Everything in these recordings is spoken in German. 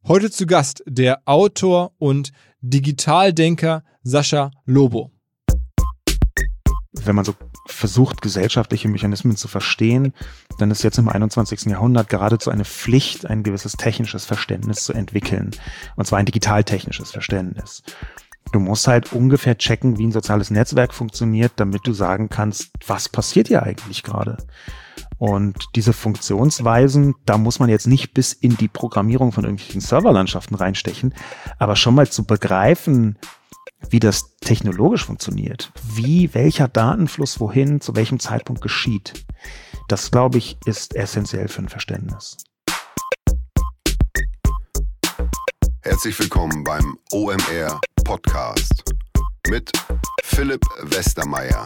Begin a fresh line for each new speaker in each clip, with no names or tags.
Heute zu Gast der Autor und Digitaldenker Sascha Lobo.
Wenn man so versucht, gesellschaftliche Mechanismen zu verstehen, dann ist jetzt im 21. Jahrhundert geradezu eine Pflicht, ein gewisses technisches Verständnis zu entwickeln. Und zwar ein digitaltechnisches Verständnis. Du musst halt ungefähr checken, wie ein soziales Netzwerk funktioniert, damit du sagen kannst, was passiert hier eigentlich gerade? Und diese Funktionsweisen, da muss man jetzt nicht bis in die Programmierung von irgendwelchen Serverlandschaften reinstechen, aber schon mal zu begreifen, wie das technologisch funktioniert, wie welcher Datenfluss wohin, zu welchem Zeitpunkt geschieht. Das, glaube ich, ist essentiell für ein Verständnis.
Herzlich willkommen beim OMR Podcast mit Philipp Westermeier.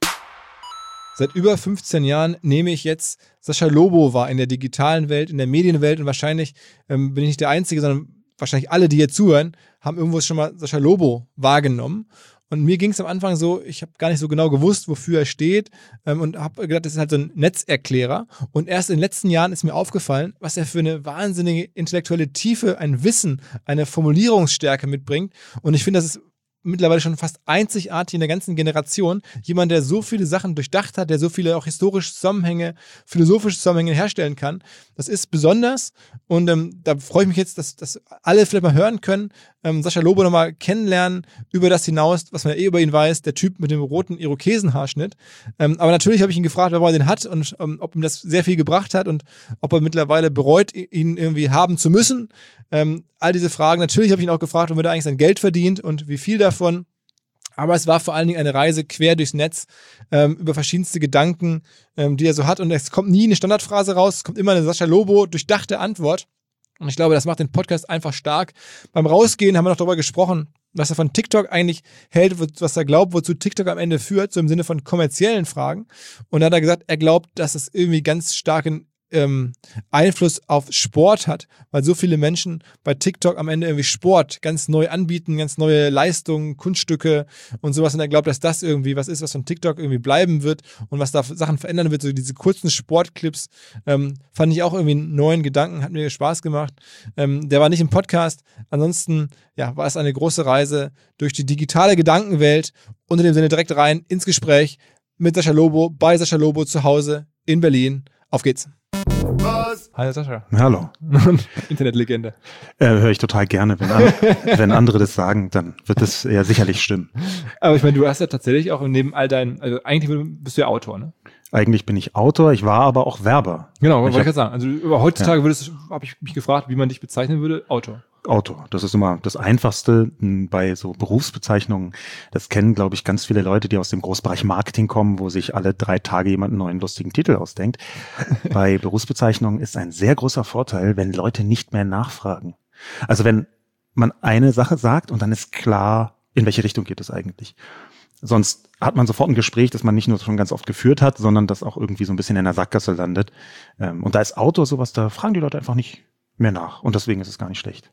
Seit über 15 Jahren nehme ich jetzt Sascha Lobo wahr in der digitalen Welt, in der Medienwelt und wahrscheinlich bin ich nicht der Einzige, sondern wahrscheinlich alle, die hier zuhören, haben irgendwo schon mal Sascha Lobo wahrgenommen. Und mir ging es am Anfang so, ich habe gar nicht so genau gewusst, wofür er steht und habe gedacht, das ist halt so ein Netzerklärer. Und erst in den letzten Jahren ist mir aufgefallen, was er für eine wahnsinnige intellektuelle Tiefe, ein Wissen, eine Formulierungsstärke mitbringt. Und ich finde, das ist mittlerweile schon fast einzigartig in der ganzen Generation. Jemand, der so viele Sachen durchdacht hat, der so viele auch historische Zusammenhänge, philosophische Zusammenhänge herstellen kann. Das ist besonders und da freue ich mich jetzt, dass alle vielleicht mal hören können, Sascha Lobo nochmal kennenlernen, über das hinaus, was man ja über ihn weiß, der Typ mit dem roten Irokesenhaarschnitt. Aber natürlich habe ich ihn gefragt, warum er den hat und ob ihm das sehr viel gebracht hat und ob er mittlerweile bereut, ihn irgendwie haben zu müssen. All diese Fragen. Natürlich habe ich ihn auch gefragt, womit er eigentlich sein Geld verdient und wie viel davon. Aber es war vor allen Dingen eine Reise quer durchs Netz über verschiedenste Gedanken, die er so hat. Und es kommt nie eine Standardphrase raus, es kommt immer eine Sascha Lobo durchdachte Antwort. Und ich glaube, das macht den Podcast einfach stark. Beim Rausgehen haben wir noch darüber gesprochen, was er von TikTok eigentlich hält, was er glaubt, wozu TikTok am Ende führt, so im Sinne von kommerziellen Fragen. Und da hat er gesagt, er glaubt, dass es irgendwie ganz starken Einfluss auf Sport hat, weil so viele Menschen bei TikTok am Ende irgendwie Sport ganz neu anbieten, ganz neue Leistungen, Kunststücke und sowas. Und er glaubt, dass das irgendwie was ist, was von TikTok irgendwie bleiben wird und was da Sachen verändern wird. So diese kurzen Sportclips fand ich auch irgendwie einen neuen Gedanken, hat mir Spaß gemacht. Der war nicht im Podcast. Ansonsten ja, war es eine große Reise durch die digitale Gedankenwelt. Und in dem Sinne direkt rein ins Gespräch mit Sascha Lobo, bei Sascha Lobo zu Hause in Berlin. Auf geht's.
Was?
Hi Sascha.
Hallo.
Internetlegende.
Höre ich total gerne. Wenn andere das sagen, dann wird das ja sicherlich stimmen.
Aber ich meine, du hast ja tatsächlich auch neben all deinen, also eigentlich bist du ja Autor, ne?
Eigentlich bin ich Autor, ich war aber auch Werber.
Genau, wollte ich gerade sagen. Also heutzutage habe ich mich gefragt, wie man dich bezeichnen würde, Autor.
Autor. Das ist immer das Einfachste bei so Berufsbezeichnungen. Das kennen, glaube ich, ganz viele Leute, die aus dem Großbereich Marketing kommen, wo sich alle 3 Tage jemand einen neuen lustigen Titel ausdenkt. Bei Berufsbezeichnungen ist ein sehr großer Vorteil, wenn Leute nicht mehr nachfragen. Also wenn man eine Sache sagt und dann ist klar, in welche Richtung geht es eigentlich. Sonst hat man sofort ein Gespräch, das man nicht nur schon ganz oft geführt hat, sondern das auch irgendwie so ein bisschen in der Sackgasse landet. Und da ist Autor sowas, da fragen die Leute einfach nicht mehr nach. Und deswegen ist es gar nicht schlecht.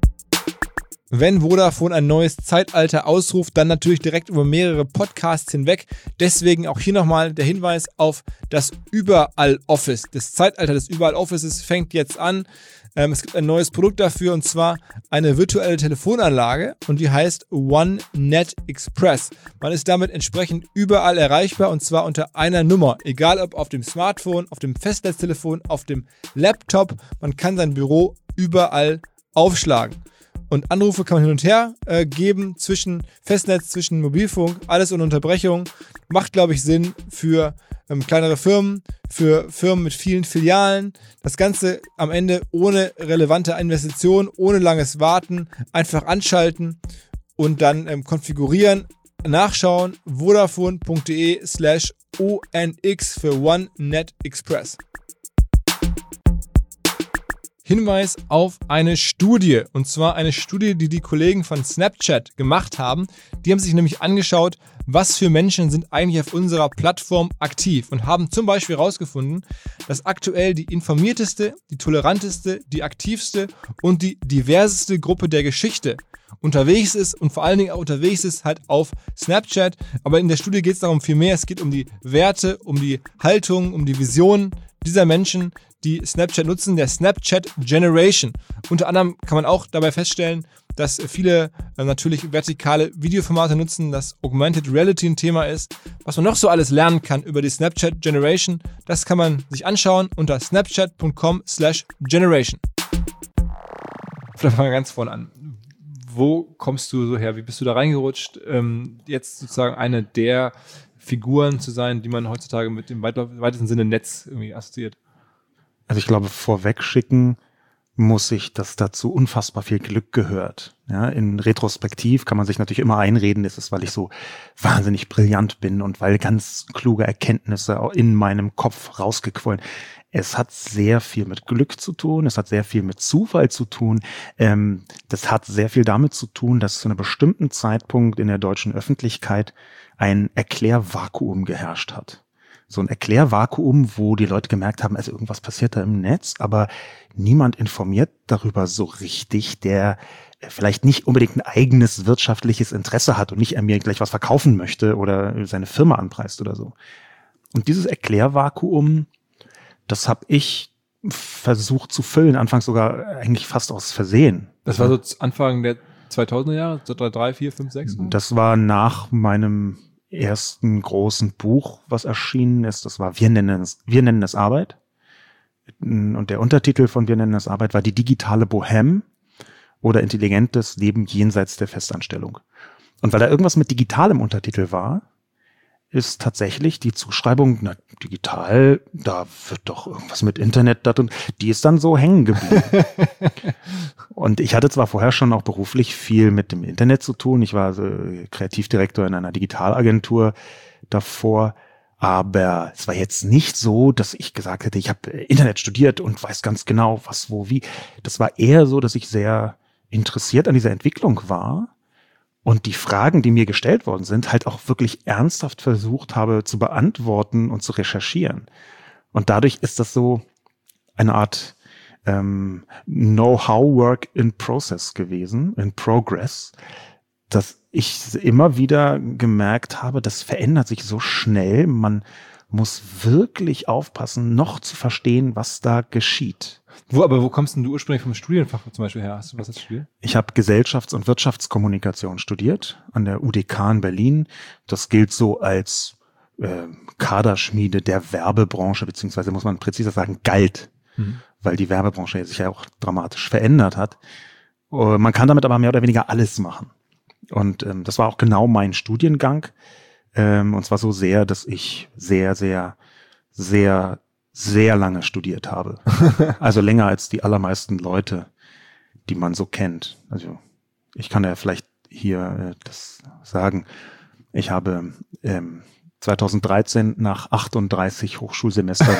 Wenn Vodafone ein neues Zeitalter ausruft, dann natürlich direkt über mehrere Podcasts hinweg. Deswegen auch hier nochmal der Hinweis auf das Überall-Office. Das Zeitalter des Überall-Offices fängt jetzt an. Es gibt ein neues Produkt dafür und zwar eine virtuelle Telefonanlage und die heißt OneNet Express. Man ist damit entsprechend überall erreichbar und zwar unter einer Nummer. Egal ob auf dem Smartphone, auf dem Festnetztelefon, auf dem Laptop. Man kann sein Büro überall aufschlagen. Und Anrufe kann man hin und her geben zwischen Festnetz, zwischen Mobilfunk, alles ohne Unterbrechung. Macht, glaube ich, Sinn für kleinere Firmen, für Firmen mit vielen Filialen. Das Ganze am Ende ohne relevante Investition, ohne langes Warten. Einfach anschalten und dann konfigurieren, nachschauen. Vodafone.de/ONX für OneNet Express. Hinweis auf eine Studie, und zwar eine Studie, die die Kollegen von Snapchat gemacht haben. Die haben sich nämlich angeschaut, was für Menschen sind eigentlich auf unserer Plattform aktiv und haben zum Beispiel herausgefunden, dass aktuell die informierteste, die toleranteste, die aktivste und die diverseste Gruppe der Geschichte unterwegs ist und vor allen Dingen auch unterwegs ist halt auf Snapchat. Aber in der Studie geht es darum viel mehr. Es geht um die Werte, um die Haltung, um die Vision dieser Menschen, die Snapchat nutzen, der Snapchat Generation. Unter anderem kann man auch dabei feststellen, dass viele natürlich vertikale Videoformate nutzen, dass Augmented Reality ein Thema ist. Was man noch so alles lernen kann über die Snapchat Generation, das kann man sich anschauen unter snapchat.com/generation. Vielleicht fangen wir ganz vorne an. Wo kommst du so her? Wie bist du da reingerutscht? Jetzt sozusagen eine der Figuren zu sein, die man heutzutage mit dem weitesten Sinne Netz irgendwie assoziiert.
Also ich glaube, vorweg schicken muss ich, dass dazu unfassbar viel Glück gehört. Ja, in Retrospektiv kann man sich natürlich immer einreden, ist es, weil ich so wahnsinnig brillant bin und weil ganz kluge Erkenntnisse in meinem Kopf rausgequollen. Es hat sehr viel mit Glück zu tun, es hat sehr viel mit Zufall zu tun. Das hat sehr viel damit zu tun, dass zu einem bestimmten Zeitpunkt in der deutschen Öffentlichkeit ein Erklärvakuum geherrscht hat. So ein Erklärvakuum, wo die Leute gemerkt haben, also irgendwas passiert da im Netz, aber niemand informiert darüber so richtig, der vielleicht nicht unbedingt ein eigenes wirtschaftliches Interesse hat und nicht mir gleich was verkaufen möchte oder seine Firma anpreist oder so. Und dieses Erklärvakuum, das habe ich versucht zu füllen, anfangs sogar eigentlich fast aus Versehen.
Das war so Anfang der 2000er Jahre, 3, 4, 5, 6?
Das war nach meinem ersten großen Buch, was erschienen ist. Das war Wir nennen es Arbeit. Und der Untertitel von Wir nennen es Arbeit war Die digitale Bohème oder intelligentes Leben jenseits der Festanstellung. Und weil da irgendwas mit digital im Untertitel war, ist tatsächlich die Zuschreibung, na, digital, da wird doch irgendwas mit Internet, und die ist dann so hängen geblieben. Und ich hatte zwar vorher schon auch beruflich viel mit dem Internet zu tun, ich war Kreativdirektor in einer Digitalagentur davor, aber es war jetzt nicht so, dass ich gesagt hätte, ich habe Internet studiert und weiß ganz genau, was, wo, wie. Das war eher so, dass ich sehr interessiert an dieser Entwicklung war. Und die Fragen, die mir gestellt worden sind, halt auch wirklich ernsthaft versucht habe zu beantworten und zu recherchieren. Und dadurch ist das so eine Art Know-how-Work in Process gewesen, in Progress, dass ich immer wieder gemerkt habe, das verändert sich so schnell, man muss wirklich aufpassen, noch zu verstehen, was da geschieht.
Aber wo kommst denn du ursprünglich vom Studienfach zum Beispiel her? Hast du was als studiert?
Ich habe Gesellschafts- und Wirtschaftskommunikation studiert an der UDK in Berlin. Das gilt so als Kaderschmiede der Werbebranche, beziehungsweise muss man präziser sagen, galt, weil die Werbebranche sich ja auch dramatisch verändert hat. Man kann damit aber mehr oder weniger alles machen. Und das war auch genau mein Studiengang. Und zwar so sehr, dass ich sehr, sehr, sehr, sehr lange studiert habe. Also länger als die allermeisten Leute, die man so kennt. Also ich kann ja vielleicht hier das sagen. Ich habe 2013 nach 38 Hochschulsemestern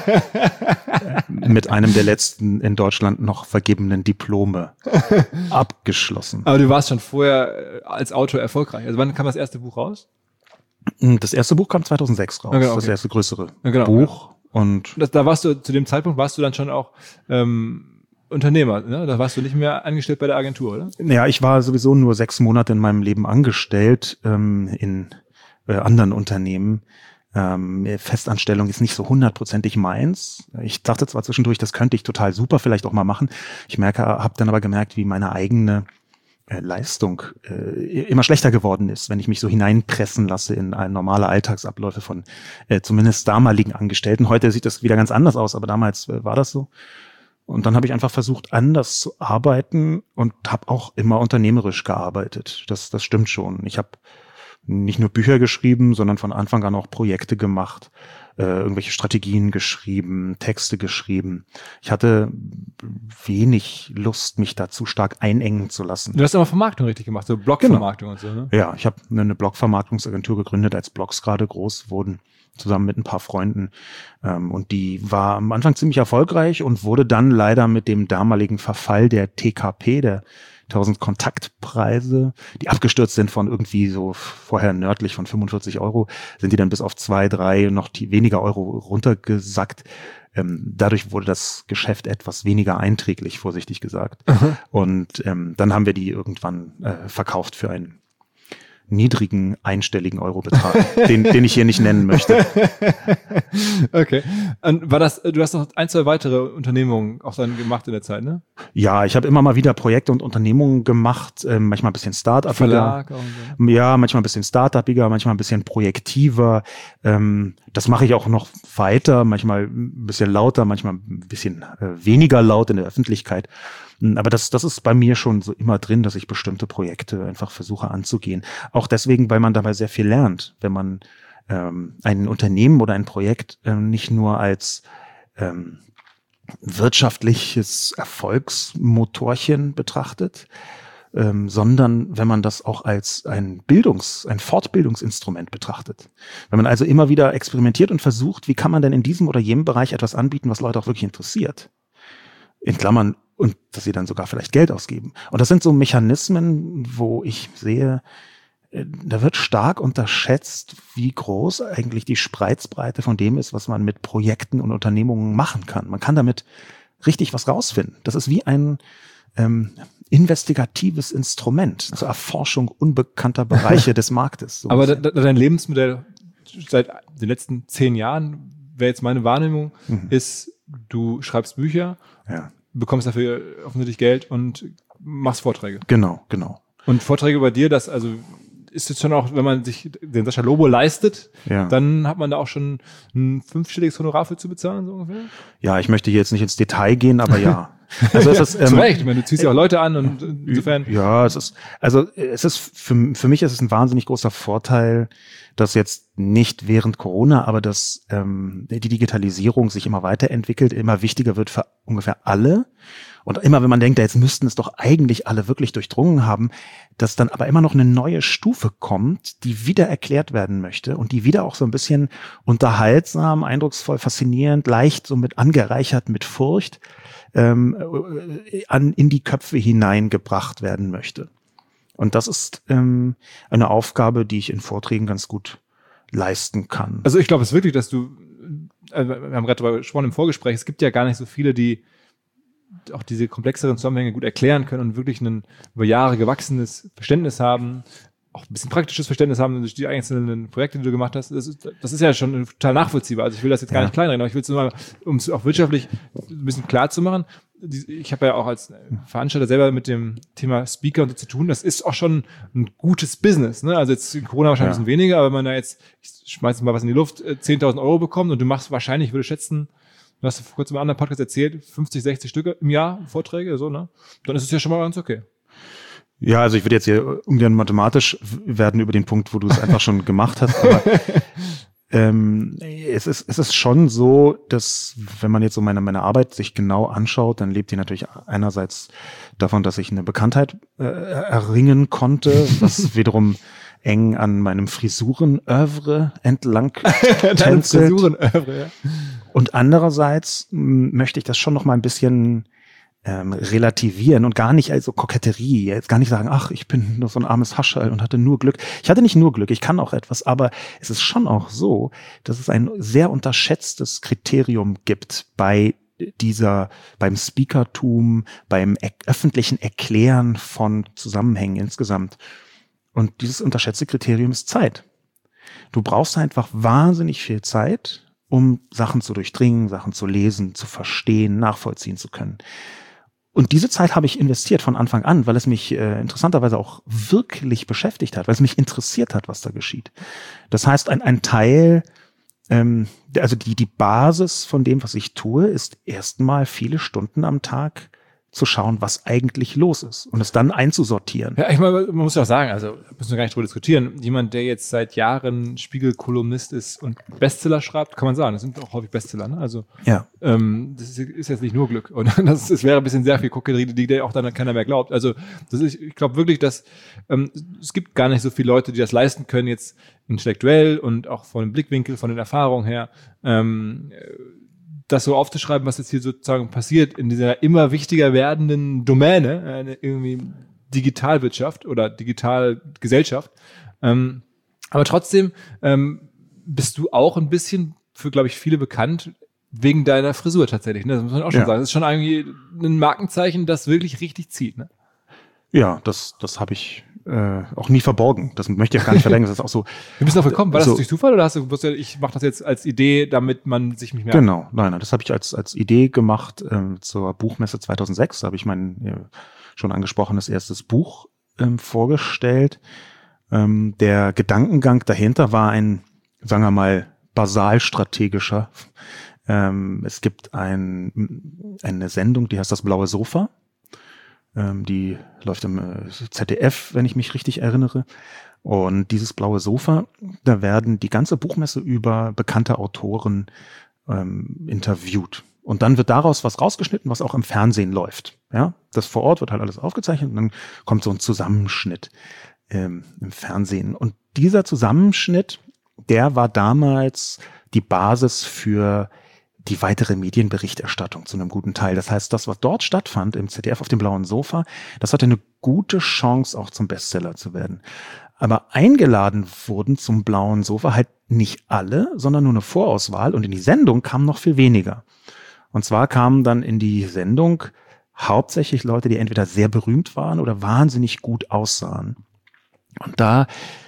mit einem der letzten in Deutschland noch vergebenen Diplome abgeschlossen.
Aber du warst schon vorher als Autor erfolgreich. Also wann kam das erste Buch raus?
Das erste Buch kam 2006 raus.
Ja, genau,
das
okay.
erste größere
Ja,
Buch. Und
da warst du, zu dem Zeitpunkt warst du dann schon auch Unternehmer, ne? Da warst du nicht mehr angestellt bei der Agentur, oder?
ja, ich war sowieso nur 6 Monate in meinem Leben angestellt in anderen Unternehmen. Festanstellung ist nicht so 100%ig meins. Ich dachte zwar zwischendurch, das könnte ich total super vielleicht auch mal machen. Ich habe dann aber gemerkt, wie meine eigene Leistung immer schlechter geworden ist, wenn ich mich so hineinpressen lasse in normale Alltagsabläufe von zumindest damaligen Angestellten. Heute sieht das wieder ganz anders aus, aber damals war das so. Und dann habe ich einfach versucht, anders zu arbeiten und habe auch immer unternehmerisch gearbeitet. Das stimmt schon. Ich habe nicht nur Bücher geschrieben, sondern von Anfang an auch Projekte gemacht, irgendwelche Strategien geschrieben, Texte geschrieben. Ich hatte wenig Lust, mich da zu stark einengen zu lassen.
Du hast aber Vermarktung richtig gemacht, so Blogvermarktung und so, ne?
Ja, ich habe eine Blogvermarktungsagentur gegründet, als Blogs gerade groß wurden, zusammen mit ein paar Freunden. Und die war am Anfang ziemlich erfolgreich und wurde dann leider mit dem damaligen Verfall der TKP, der 1000 Kontaktpreise, die abgestürzt sind von irgendwie so vorher nördlich von 45 €, sind die dann bis auf 2, 3 noch weniger Euro runtergesackt. Dadurch wurde das Geschäft etwas weniger einträglich, vorsichtig gesagt. Und dann haben wir die irgendwann verkauft für ein niedrigen einstelligen Eurobetrag, den ich hier nicht nennen möchte.
Okay. Und du hast noch 1, 2 weitere Unternehmungen auch dann gemacht in der Zeit, ne?
Ja, ich habe immer mal wieder Projekte und Unternehmungen gemacht, manchmal ein bisschen Start-upiger.
Verlag auch so.
Ja, manchmal ein bisschen Start-upiger, manchmal ein bisschen projektiver. Das mache ich auch noch weiter, manchmal ein bisschen lauter, manchmal ein bisschen weniger laut in der Öffentlichkeit. Aber das ist bei mir schon so immer drin, dass ich bestimmte Projekte einfach versuche anzugehen. Auch deswegen, weil man dabei sehr viel lernt, wenn man ein Unternehmen oder ein Projekt nicht nur als wirtschaftliches Erfolgsmotorchen betrachtet, sondern wenn man das auch als ein Fortbildungsinstrument betrachtet. Wenn man also immer wieder experimentiert und versucht, wie kann man denn in diesem oder jenem Bereich etwas anbieten, was Leute auch wirklich interessiert. In Klammern, und dass sie dann sogar vielleicht Geld ausgeben. Und das sind so Mechanismen, wo ich sehe, da wird stark unterschätzt, wie groß eigentlich die Spreizbreite von dem ist, was man mit Projekten und Unternehmungen machen kann. Man kann damit richtig was rausfinden. Das ist wie ein investigatives Instrument zur Erforschung unbekannter Bereiche des Marktes. So.
Aber dein Lebensmodell seit den letzten 10 Jahren, wäre jetzt meine Wahrnehmung, ist, du schreibst Bücher, bekommst dafür offensichtlich Geld und machst Vorträge.
Genau.
Und Vorträge bei dir, das also ist jetzt schon auch, wenn man sich den Sascha Lobo leistet, dann hat man da auch schon ein 5-stelliges Honorar für zu bezahlen, so ungefähr?
Ja, ich möchte hier jetzt nicht ins Detail gehen, aber ja. Also es ist,
zu Recht, ich meine, du ziehst ja auch Leute an und insofern.
Ja, es ist für mich ist es ein wahnsinnig großer Vorteil, dass jetzt nicht während Corona, aber dass die Digitalisierung sich immer weiterentwickelt, immer wichtiger wird für ungefähr alle. Und immer, wenn man denkt, jetzt müssten es doch eigentlich alle wirklich durchdrungen haben, dass dann aber immer noch eine neue Stufe kommt, die wieder erklärt werden möchte und die wieder auch so ein bisschen unterhaltsam, eindrucksvoll, faszinierend, leicht so mit angereichert mit Furcht in die Köpfe hineingebracht werden möchte. Und das ist eine Aufgabe, die ich in Vorträgen ganz gut leisten kann.
Also ich glaube es wirklich, dass wir haben gerade darüber gesprochen im Vorgespräch, es gibt ja gar nicht so viele, die auch diese komplexeren Zusammenhänge gut erklären können und wirklich ein über Jahre gewachsenes Verständnis haben, auch ein bisschen praktisches Verständnis haben durch die einzelnen Projekte, die du gemacht hast. Das ist ja schon total nachvollziehbar. Also ich will das jetzt gar nicht kleinreden, aber ich will es nur mal, um es auch wirtschaftlich ein bisschen klar zu machen. Ich habe ja auch als Veranstalter selber mit dem Thema Speaker und so zu tun. Das ist auch schon ein gutes Business. Ne? Also jetzt in Corona wahrscheinlich ein bisschen weniger, aber wenn man da jetzt, ich schmeiß mal was in die Luft, 10.000 Euro bekommt und du machst wahrscheinlich, ich würde schätzen, du hast vor kurzem im anderen Podcast erzählt, 50, 60 Stücke im Jahr Vorträge, so, ne? Dann ist es ja schon mal ganz okay.
Ja, also ich würde jetzt hier ungern mathematisch werden über den Punkt, wo du es einfach schon gemacht hast, aber es ist schon so, dass wenn man jetzt so meine Arbeit sich genau anschaut, dann lebt die natürlich einerseits davon, dass ich eine Bekanntheit erringen konnte, was wiederum eng an meinem Frisuren-Oeuvre entlang tänzelt.
Frisuren-Oeuvre, ja.
Und andererseits möchte ich das schon noch mal ein bisschen relativieren und gar nicht also Koketterie, jetzt gar nicht sagen, ach, ich bin nur so ein armes Hascherl und hatte nur Glück. Ich hatte nicht nur Glück, ich kann auch etwas, aber es ist schon auch so, dass es ein sehr unterschätztes Kriterium gibt beim Speakertum, beim öffentlichen Erklären von Zusammenhängen insgesamt. Und dieses unterschätzte Kriterium ist Zeit. Du brauchst einfach wahnsinnig viel Zeit, um Sachen zu durchdringen, Sachen zu lesen, zu verstehen, nachvollziehen zu können. Und diese Zeit habe ich investiert von Anfang an, weil es mich interessanterweise auch wirklich beschäftigt hat, weil es mich interessiert hat, was da geschieht. Das heißt, ein Teil, also die Basis von dem, was ich tue, ist erstmal viele Stunden am Tag zu schauen, was eigentlich los ist und es dann einzusortieren.
Ja, ich meine, man muss ja auch sagen, also müssen wir gar nicht drüber diskutieren, jemand, der jetzt seit Jahren Spiegel-Kolumnist ist und Bestseller schreibt, kann man sagen, das sind auch häufig Bestseller, ne? Also das ist jetzt nicht nur Glück und es wäre ein bisschen sehr viel Koketterie, die auch dann keiner mehr glaubt. Also ich glaube wirklich, dass es gibt gar nicht so viele Leute, die das leisten können, jetzt intellektuell und auch von dem Blickwinkel, von den Erfahrungen her, das so aufzuschreiben, was jetzt hier sozusagen passiert in dieser immer wichtiger werdenden Domäne, irgendwie Digitalwirtschaft oder Digitalgesellschaft. Aber trotzdem bist du auch ein bisschen für, glaube ich, viele bekannt wegen deiner Frisur tatsächlich. Ne? Das muss man auch schon sagen. Das ist schon irgendwie ein Markenzeichen, das wirklich richtig zieht. Ne?
Ja, das habe ich auch nie verborgen. Das möchte ich auch gar nicht verlängern. Das ist auch so.
Wir müssen darauf kommen. War das
so,
durch Zufall oder hast du gewusst, ich mache das jetzt als Idee, damit man sich mich merkt?
Genau, nein, das habe ich als Idee gemacht zur Buchmesse 2006. Da habe ich mein schon angesprochenes erstes Buch vorgestellt. Der Gedankengang dahinter war ein, sagen wir mal, basalstrategischer. Es gibt eine Sendung, die heißt Das blaue Sofa. Die läuft im ZDF, wenn ich mich richtig erinnere. Und dieses blaue Sofa, da werden die ganze Buchmesse über bekannte Autoren interviewt. Und dann wird daraus was rausgeschnitten, was auch im Fernsehen läuft. Ja, das vor Ort wird halt alles aufgezeichnet und dann kommt so ein Zusammenschnitt im Fernsehen. Und dieser Zusammenschnitt, der war damals die Basis für die weitere Medienberichterstattung zu einem guten Teil. Das heißt, das, was dort stattfand im ZDF auf dem blauen Sofa, das hatte eine gute Chance, auch zum Bestseller zu werden. Aber eingeladen wurden zum blauen Sofa halt nicht alle, sondern nur eine Vorauswahl. Und in die Sendung kamen noch viel weniger. Und zwar kamen dann in die Sendung hauptsächlich Leute, die entweder sehr berühmt waren oder wahnsinnig gut aussahen. Und da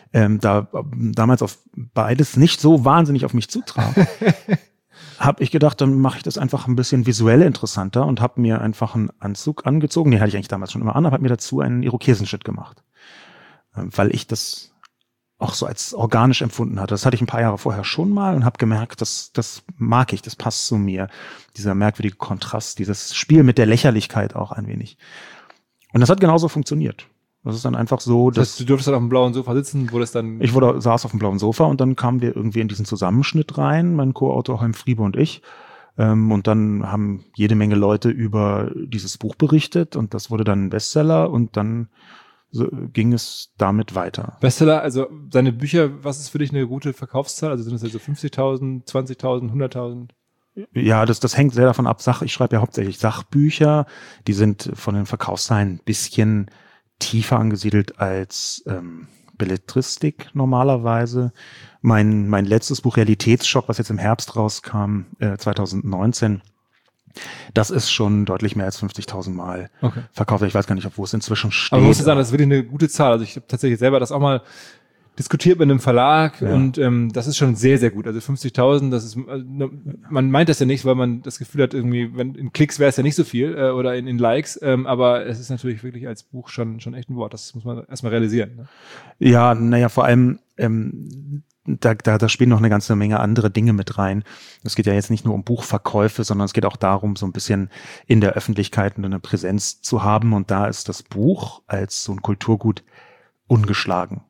damals auf beides nicht so wahnsinnig auf mich zutraf, habe ich gedacht, dann mache ich das einfach ein bisschen visuell interessanter und habe mir einfach einen Anzug angezogen. Den hatte ich eigentlich damals schon immer an, aber habe mir dazu einen Irokesenschnitt gemacht, weil ich das auch so als organisch empfunden hatte. Das hatte ich ein paar Jahre vorher schon mal und habe gemerkt, das mag ich, das passt zu mir. Dieser merkwürdige Kontrast, dieses Spiel mit der Lächerlichkeit auch ein wenig. Und das hat genauso funktioniert. Das ist dann einfach so,
dass du durftest dann auf dem blauen Sofa sitzen, wo das dann...
Ich saß auf dem blauen Sofa und dann kamen wir irgendwie in diesen Zusammenschnitt rein, mein Co-Autor Holm Friebe und ich. Und dann haben jede Menge Leute über dieses Buch berichtet und das wurde dann ein Bestseller und dann ging es damit weiter.
Bestseller, also deine Bücher, was ist für dich eine gute Verkaufszahl? Also sind das also 50.000, 20.000, 100.000?
Ja, das hängt sehr davon ab. Ich schreibe ja hauptsächlich Sachbücher. Die sind von den Verkaufszahlen ein bisschen tiefer angesiedelt als Belletristik normalerweise. Mein letztes Buch Realitätsschock, was jetzt im Herbst rauskam, 2019, das ist schon deutlich mehr als 50.000 Mal verkauft. Ich weiß gar nicht, wo es inzwischen steht.
Aber man muss sagen, das ist wirklich eine gute Zahl. Also ich habe tatsächlich selber das auch mal diskutiert mit einem Verlag und das ist schon sehr, sehr gut. Also 50.000, das ist, man meint das ja nicht, weil man das Gefühl hat, irgendwie, wenn in Klicks wäre es ja nicht so viel oder in Likes, aber es ist natürlich wirklich als Buch schon echt ein Wort. Das muss man erstmal realisieren. Ne?
Ja, naja, vor allem da spielen noch eine ganze Menge andere Dinge mit rein. Es geht ja jetzt nicht nur um Buchverkäufe, sondern es geht auch darum, so ein bisschen in der Öffentlichkeit eine Präsenz zu haben. Und da ist das Buch als so ein Kulturgut ungeschlagen.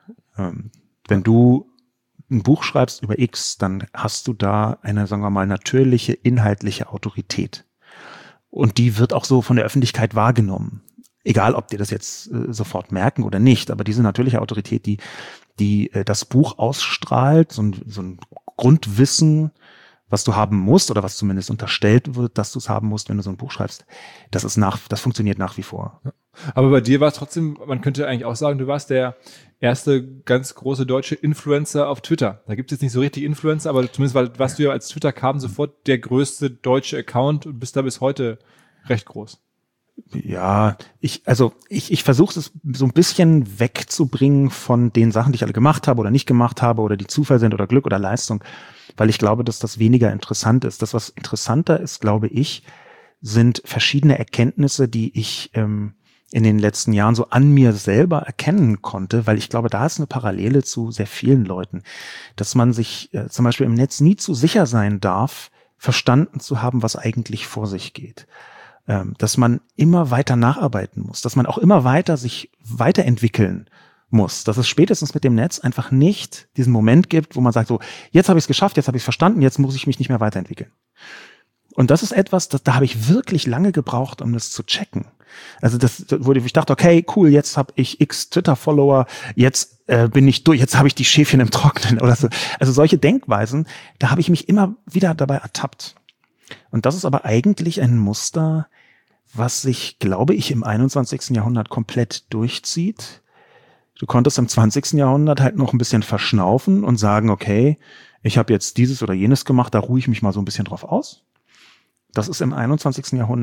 Wenn du ein Buch schreibst über X, dann hast du da eine, sagen wir mal, natürliche, inhaltliche Autorität. Und die wird auch so von der Öffentlichkeit wahrgenommen. Egal, ob die das jetzt sofort merken oder nicht, aber diese natürliche Autorität, die das Buch ausstrahlt, so ein Grundwissen, was du haben musst oder was zumindest unterstellt wird, dass du es haben musst, wenn du so ein Buch schreibst, das funktioniert nach wie vor.
Ja. Aber bei dir war es trotzdem, man könnte eigentlich auch sagen, du warst der erste ganz große deutsche Influencer auf Twitter. Da gibt es jetzt nicht so richtig Influencer, aber zumindest warst du ja, als Twitter kam, sofort der größte deutsche Account und bist da bis heute recht groß.
Ja, ich versuche es so ein bisschen wegzubringen von den Sachen, die ich alle gemacht habe oder nicht gemacht habe oder die Zufall sind oder Glück oder Leistung, weil ich glaube, dass das weniger interessant ist. Das, was interessanter ist, glaube ich, sind verschiedene Erkenntnisse, die ich in den letzten Jahren so an mir selber erkennen konnte, weil ich glaube, da ist eine Parallele zu sehr vielen Leuten, dass man sich zum Beispiel im Netz nie zu sicher sein darf, verstanden zu haben, was eigentlich vor sich geht. Dass man immer weiter nacharbeiten muss, dass man auch immer weiter sich weiterentwickeln muss, dass es spätestens mit dem Netz einfach nicht diesen Moment gibt, wo man sagt, so, jetzt habe ich es geschafft, jetzt habe ich es verstanden, jetzt muss ich mich nicht mehr weiterentwickeln. Und das ist etwas, da habe ich wirklich lange gebraucht, um das zu checken. Also wo ich dachte, okay, cool, jetzt habe ich x Twitter-Follower, jetzt bin ich durch, jetzt habe ich die Schäfchen im Trocknen oder so. Also solche Denkweisen, da habe ich mich immer wieder dabei ertappt. Und das ist aber eigentlich ein Muster, was sich, glaube ich, im 21. Jahrhundert komplett durchzieht. Du konntest im 20. Jahrhundert halt noch ein bisschen verschnaufen und sagen, okay, ich habe jetzt dieses oder jenes gemacht, da ruhe ich mich mal so ein bisschen drauf aus. Das ist im 21. Jahrhundert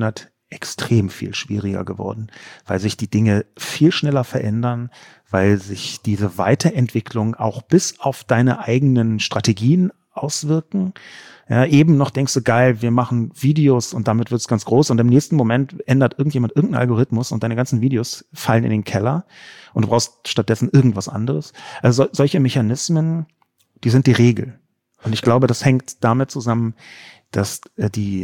extrem viel schwieriger geworden, weil sich die Dinge viel schneller verändern, weil sich diese Weiterentwicklung auch bis auf deine eigenen Strategien auswirken. Ja, eben noch denkst du, geil, wir machen Videos und damit wird's ganz groß und im nächsten Moment ändert irgendjemand irgendeinen Algorithmus und deine ganzen Videos fallen in den Keller und du brauchst stattdessen irgendwas anderes. Also solche Mechanismen, die sind die Regel. Und ich glaube, das hängt damit zusammen, dass die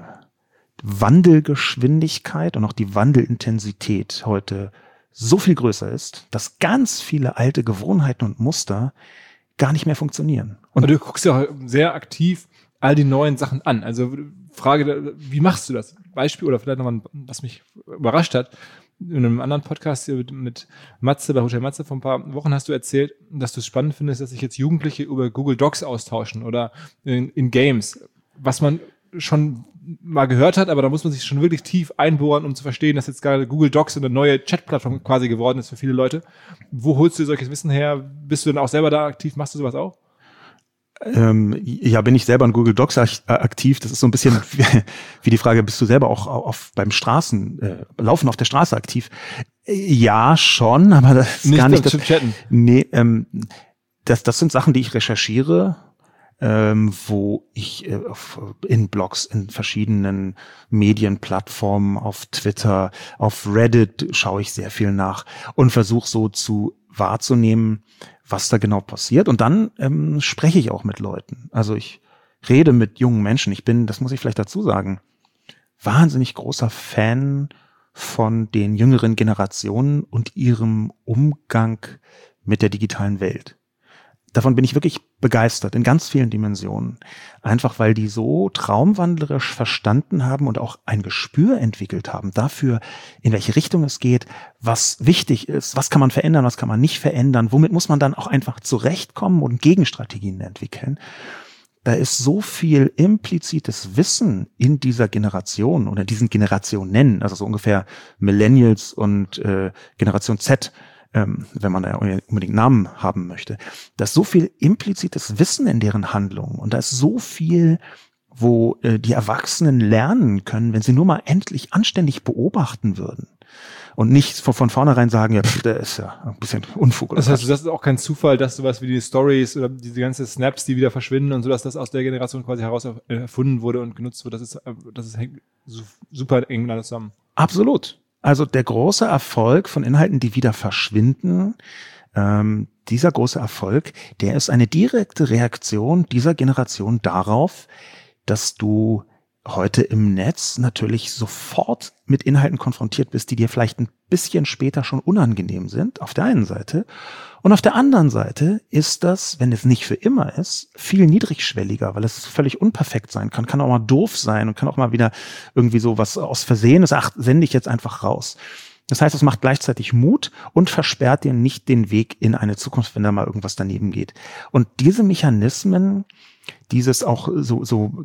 Wandelgeschwindigkeit und auch die Wandelintensität heute so viel größer ist, dass ganz viele alte Gewohnheiten und Muster gar nicht mehr funktionieren.
Und du guckst ja auch sehr aktiv all die neuen Sachen an. Also Frage, wie machst du das? Beispiel oder vielleicht nochmal, was mich überrascht hat. In einem anderen Podcast hier mit Matze, bei Hotel Matze vor ein paar Wochen hast du erzählt, dass du es spannend findest, dass sich jetzt Jugendliche über Google Docs austauschen oder in Games, was man schon mal gehört hat, aber da muss man sich schon wirklich tief einbohren, um zu verstehen, dass jetzt gerade Google Docs eine neue Chat-Plattform quasi geworden ist für viele Leute. Wo holst du solches Wissen her? Bist du denn auch selber da aktiv? Machst du sowas auch?
Ja, bin ich selber in Google Docs aktiv. Das ist so ein bisschen wie die Frage, bist du selber auch beim Laufen auf der Straße aktiv? Ja, schon, aber das ist
nicht
gar nicht
das. Chatten.
Nee, das sind Sachen, die ich recherchiere, wo ich in Blogs, in verschiedenen Medienplattformen, auf Twitter, auf Reddit schaue ich sehr viel nach und versuche so zu wahrzunehmen, was da genau passiert. Und dann spreche ich auch mit Leuten. Also ich rede mit jungen Menschen. Ich bin, das muss ich vielleicht dazu sagen, wahnsinnig großer Fan von den jüngeren Generationen und ihrem Umgang mit der digitalen Welt. Davon bin ich wirklich begeistert in ganz vielen Dimensionen. Einfach weil die so traumwandlerisch verstanden haben und auch ein Gespür entwickelt haben dafür, in welche Richtung es geht, was wichtig ist, was kann man verändern, was kann man nicht verändern, womit muss man dann auch einfach zurechtkommen und Gegenstrategien entwickeln. Da ist so viel implizites Wissen in dieser Generation oder diesen Generationen, also so ungefähr Millennials und Generation Z, wenn man da unbedingt Namen haben möchte. Da ist so viel implizites Wissen in deren Handlungen und da ist so viel, wo die Erwachsenen lernen können, wenn sie nur mal endlich anständig beobachten würden und nicht von vornherein sagen, ja, der ist ja ein bisschen Unfug.
Das heißt, das ist auch kein Zufall, dass sowas wie die Stories oder diese ganzen Snaps, die wieder verschwinden und so, dass das aus der Generation quasi heraus erfunden wurde und genutzt wurde. Das hängt super eng miteinander zusammen.
Absolut. Also der große Erfolg von Inhalten, die wieder verschwinden, dieser große Erfolg, der ist eine direkte Reaktion dieser Generation darauf, dass du heute im Netz natürlich sofort mit Inhalten konfrontiert bist, die dir vielleicht ein bisschen später schon unangenehm sind, auf der einen Seite. Und auf der anderen Seite ist das, wenn es nicht für immer ist, viel niedrigschwelliger, weil es völlig unperfekt sein kann auch mal doof sein und kann auch mal wieder irgendwie so was aus Versehen ist, sende ich jetzt einfach raus. Das heißt, es macht gleichzeitig Mut und versperrt dir nicht den Weg in eine Zukunft, wenn da mal irgendwas daneben geht. Und diese Mechanismen, dieses auch so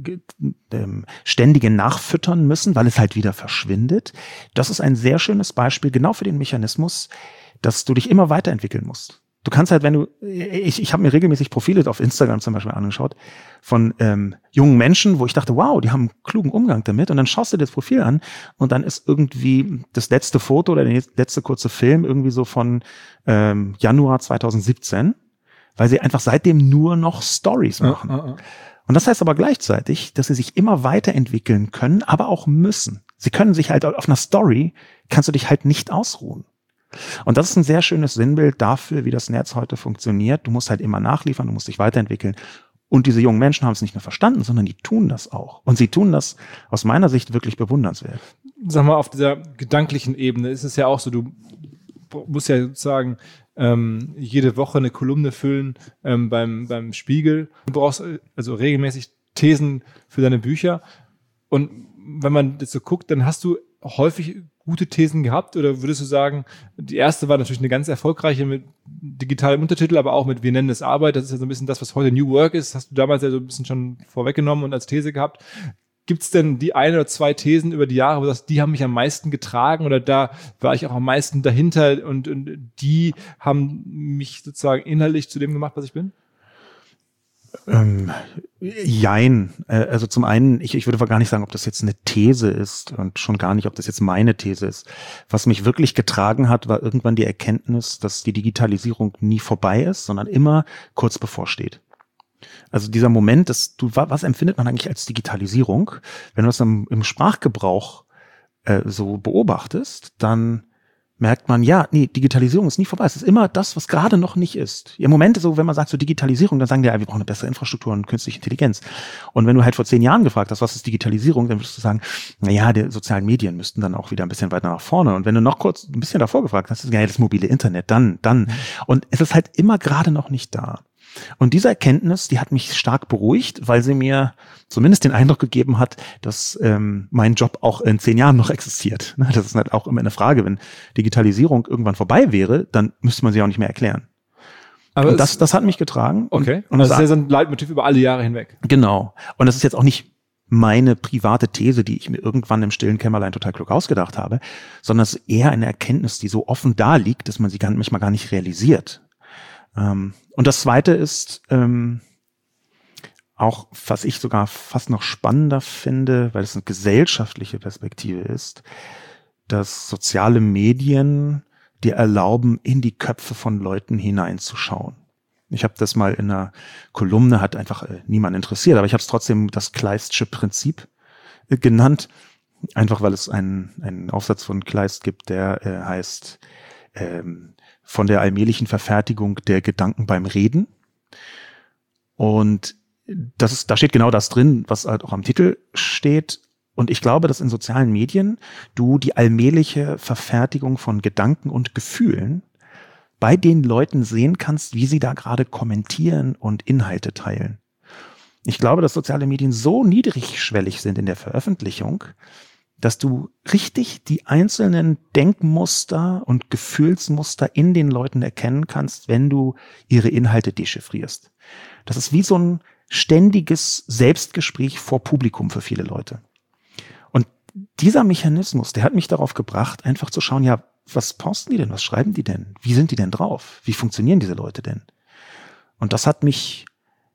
ständige Nachfüttern müssen, weil es halt wieder verschwindet, das ist ein sehr schönes Beispiel genau für den Mechanismus, dass du dich immer weiterentwickeln musst. Du kannst halt, ich habe mir regelmäßig Profile auf Instagram zum Beispiel angeschaut von jungen Menschen, wo ich dachte, wow, die haben einen klugen Umgang damit. Und dann schaust du dir das Profil an und dann ist irgendwie das letzte Foto oder der letzte kurze Film irgendwie so von Januar 2017, weil sie einfach seitdem nur noch Stories machen. Und das heißt aber gleichzeitig, dass sie sich immer weiterentwickeln können, aber auch müssen. Sie können sich halt auf einer Story, kannst du dich halt nicht ausruhen. Und das ist ein sehr schönes Sinnbild dafür, wie das Netz heute funktioniert. Du musst halt immer nachliefern, du musst dich weiterentwickeln. Und diese jungen Menschen haben es nicht nur verstanden, sondern die tun das auch. Und sie tun das aus meiner Sicht wirklich bewundernswert.
Sag mal, auf dieser gedanklichen Ebene ist es ja auch so, du musst ja sozusagen jede Woche eine Kolumne füllen beim Spiegel. Du brauchst also regelmäßig Thesen für deine Bücher. Und wenn man das so guckt, dann hast du häufig gute Thesen gehabt, oder würdest du sagen, die erste war natürlich eine ganz erfolgreiche mit digitalem Untertitel, aber auch mit Wir nennen es Arbeit, das ist ja so ein bisschen das, was heute New Work ist, hast du damals ja so ein bisschen schon vorweggenommen und als These gehabt. Gibt es denn die eine oder zwei Thesen über die Jahre, wo du sagst, die haben mich am meisten getragen oder da war ich auch am meisten dahinter und die haben mich sozusagen inhaltlich zu dem gemacht, was ich bin?
Jein. Also zum einen, ich würde aber gar nicht sagen, ob das jetzt eine These ist und schon gar nicht, ob das jetzt meine These ist. Was mich wirklich getragen hat, war irgendwann die Erkenntnis, dass die Digitalisierung nie vorbei ist, sondern immer kurz bevorsteht. Also dieser Moment, was empfindet man eigentlich als Digitalisierung? Wenn du das im Sprachgebrauch so beobachtest, dann merkt man, ja, nee, Digitalisierung ist nie vorbei. Es ist immer das, was gerade noch nicht ist. Im Moment so, wenn man sagt so Digitalisierung, dann sagen die, ja, wir brauchen eine bessere Infrastruktur und künstliche Intelligenz. Und wenn du halt vor 10 Jahren gefragt hast, was ist Digitalisierung, dann würdest du sagen, naja, die sozialen Medien müssten dann auch wieder ein bisschen weiter nach vorne. Und wenn du noch kurz ein bisschen davor gefragt hast, ja, das mobile Internet, dann. Und es ist halt immer gerade noch nicht da. Und diese Erkenntnis, die hat mich stark beruhigt, weil sie mir zumindest den Eindruck gegeben hat, dass mein Job auch in 10 Jahren noch existiert. Das ist halt auch immer eine Frage, wenn Digitalisierung irgendwann vorbei wäre, dann müsste man sie auch nicht mehr erklären. Aber und das hat mich getragen.
Okay. Und das ist ja so ein Leitmotiv über alle Jahre hinweg.
Genau. Und das ist jetzt auch nicht meine private These, die ich mir irgendwann im stillen Kämmerlein total klug ausgedacht habe, sondern es ist eher eine Erkenntnis, die so offen da liegt, dass man sie manchmal gar nicht realisiert. Und das Zweite ist auch, was ich sogar fast noch spannender finde, weil es eine gesellschaftliche Perspektive ist, dass soziale Medien dir erlauben, in die Köpfe von Leuten hineinzuschauen. Ich habe das mal in einer Kolumne, hat einfach niemand interessiert, aber ich habe es trotzdem das Kleistsche Prinzip genannt, einfach weil es einen Aufsatz von Kleist gibt, der heißt von der allmählichen Verfertigung der Gedanken beim Reden. Und da steht genau das drin, was halt auch am Titel steht. Und ich glaube, dass in sozialen Medien du die allmähliche Verfertigung von Gedanken und Gefühlen bei den Leuten sehen kannst, wie sie da gerade kommentieren und Inhalte teilen. Ich glaube, dass soziale Medien so niedrigschwellig sind in der Veröffentlichung, dass du richtig die einzelnen Denkmuster und Gefühlsmuster in den Leuten erkennen kannst, wenn du ihre Inhalte dechiffrierst. Das ist wie so ein ständiges Selbstgespräch vor Publikum für viele Leute. Und dieser Mechanismus, der hat mich darauf gebracht, einfach zu schauen, ja, was posten die denn, was schreiben die denn, wie sind die denn drauf, wie funktionieren diese Leute denn? Und das hat mich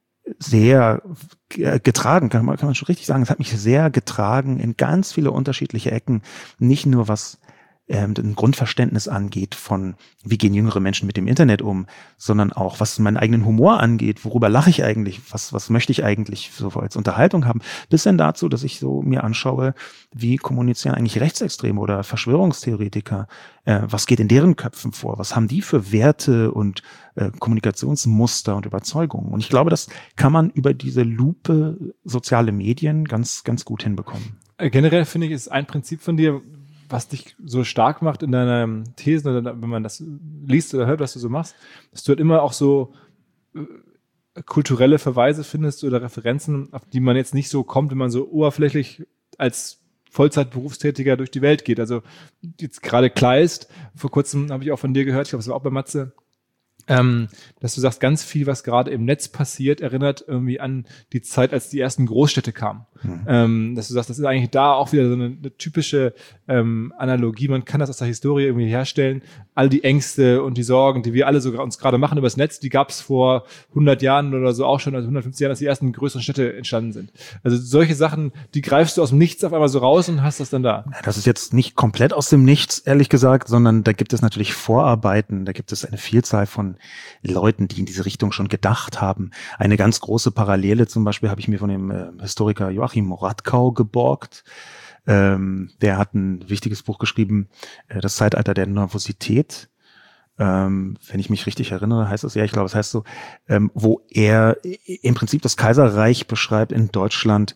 sehr getragen, kann man schon richtig sagen, es hat mich sehr getragen in ganz viele unterschiedliche Ecken, nicht nur was ein Grundverständnis angeht von, wie gehen jüngere Menschen mit dem Internet um, sondern auch, was meinen eigenen Humor angeht, worüber lache ich eigentlich, was möchte ich eigentlich so als Unterhaltung haben, bis hin dazu, dass ich so mir anschaue, wie kommunizieren eigentlich Rechtsextreme oder Verschwörungstheoretiker, was geht in deren Köpfen vor, was haben die für Werte und Kommunikationsmuster und Überzeugungen. Und ich glaube, das kann man über diese Lupe soziale Medien ganz, ganz gut hinbekommen.
Generell finde ich, ist ein Prinzip von dir, was dich so stark macht in deiner Thesen oder wenn man das liest oder hört, was du so machst, dass du halt immer auch so kulturelle Verweise findest oder Referenzen, auf die man jetzt nicht so kommt, wenn man so oberflächlich als Vollzeitberufstätiger durch die Welt geht. Also jetzt gerade Kleist, vor kurzem habe ich auch von dir gehört, ich glaube, es war auch bei Matze, dass du sagst, ganz viel, was gerade im Netz passiert, erinnert irgendwie an die Zeit, als die ersten Großstädte kamen. Mhm. Dass du sagst, das ist eigentlich da auch wieder so eine typische Analogie. Man kann das aus der Historie irgendwie herstellen. All die Ängste und die Sorgen, die wir alle so uns gerade machen über das Netz, die gab es vor 100 Jahren oder so auch schon, also 150 Jahren, als die ersten größeren Städte entstanden sind. Also solche Sachen, die greifst du aus dem Nichts auf einmal so raus und hast das dann da.
Das ist jetzt nicht komplett aus dem Nichts, ehrlich gesagt, sondern da gibt es natürlich Vorarbeiten, da gibt es eine Vielzahl von Leuten, die in diese Richtung schon gedacht haben. Eine ganz große Parallele zum Beispiel habe ich mir von dem Historiker Joachim Moratkau geborgt. Der hat ein wichtiges Buch geschrieben, das Zeitalter der Nervosität. Wenn ich mich richtig erinnere, heißt es, ja, ich glaube, es heißt so, wo er im Prinzip das Kaiserreich beschreibt in Deutschland,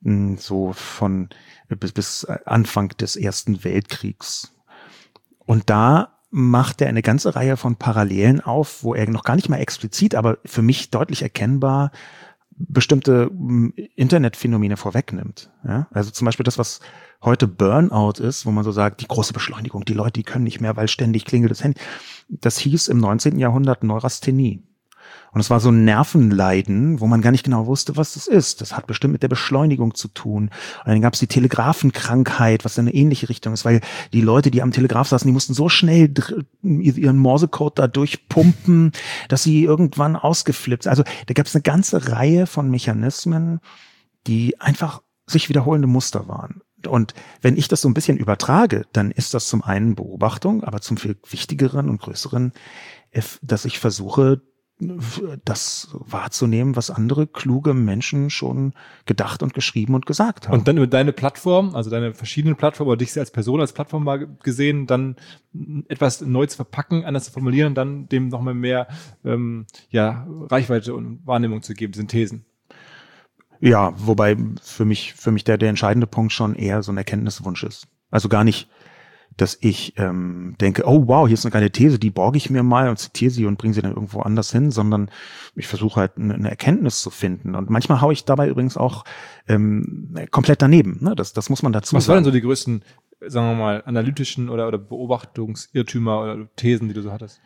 so von bis Anfang des Ersten Weltkriegs. Und da macht er eine ganze Reihe von Parallelen auf, wo er noch gar nicht mal explizit, aber für mich deutlich erkennbar bestimmte Internetphänomene vorwegnimmt. Ja? Also zum Beispiel das, was heute Burnout ist, wo man so sagt, die große Beschleunigung, die Leute, die können nicht mehr, weil ständig klingelt das Handy. Das hieß im 19. Jahrhundert Neurasthenie. Und es war so ein Nervenleiden, wo man gar nicht genau wusste, was das ist. Das hat bestimmt mit der Beschleunigung zu tun. Und dann gab es die Telegrafenkrankheit, was in eine ähnliche Richtung ist, weil die Leute, die am Telegraph saßen, die mussten so schnell ihren Morsecode da durchpumpen, dass sie irgendwann ausgeflippt sind. Also da gab es eine ganze Reihe von Mechanismen, die einfach sich wiederholende Muster waren. Und wenn ich das so ein bisschen übertrage, dann ist das zum einen Beobachtung, aber zum viel wichtigeren und größeren, dass ich versuche, das wahrzunehmen, was andere kluge Menschen schon gedacht und geschrieben und gesagt haben.
Und dann über deine Plattform, also deine verschiedenen Plattformen oder dich als Person, als Plattform mal gesehen, dann etwas neu zu verpacken, anders zu formulieren und dann dem nochmal mehr Reichweite und Wahrnehmung zu geben, Synthesen.
Ja, wobei für mich der entscheidende Punkt schon eher so ein Erkenntniswunsch ist. Also gar nicht, dass ich denke, oh wow, hier ist eine geile These, die borge ich mir mal und zitiere sie und bringe sie dann irgendwo anders hin, sondern ich versuche halt eine Erkenntnis zu finden. Und manchmal haue ich dabei übrigens auch komplett daneben. Ne? Das muss man dazu sagen.
Was waren denn so die größten, sagen wir mal, analytischen oder Beobachtungsirrtümer oder Thesen, die du so hattest?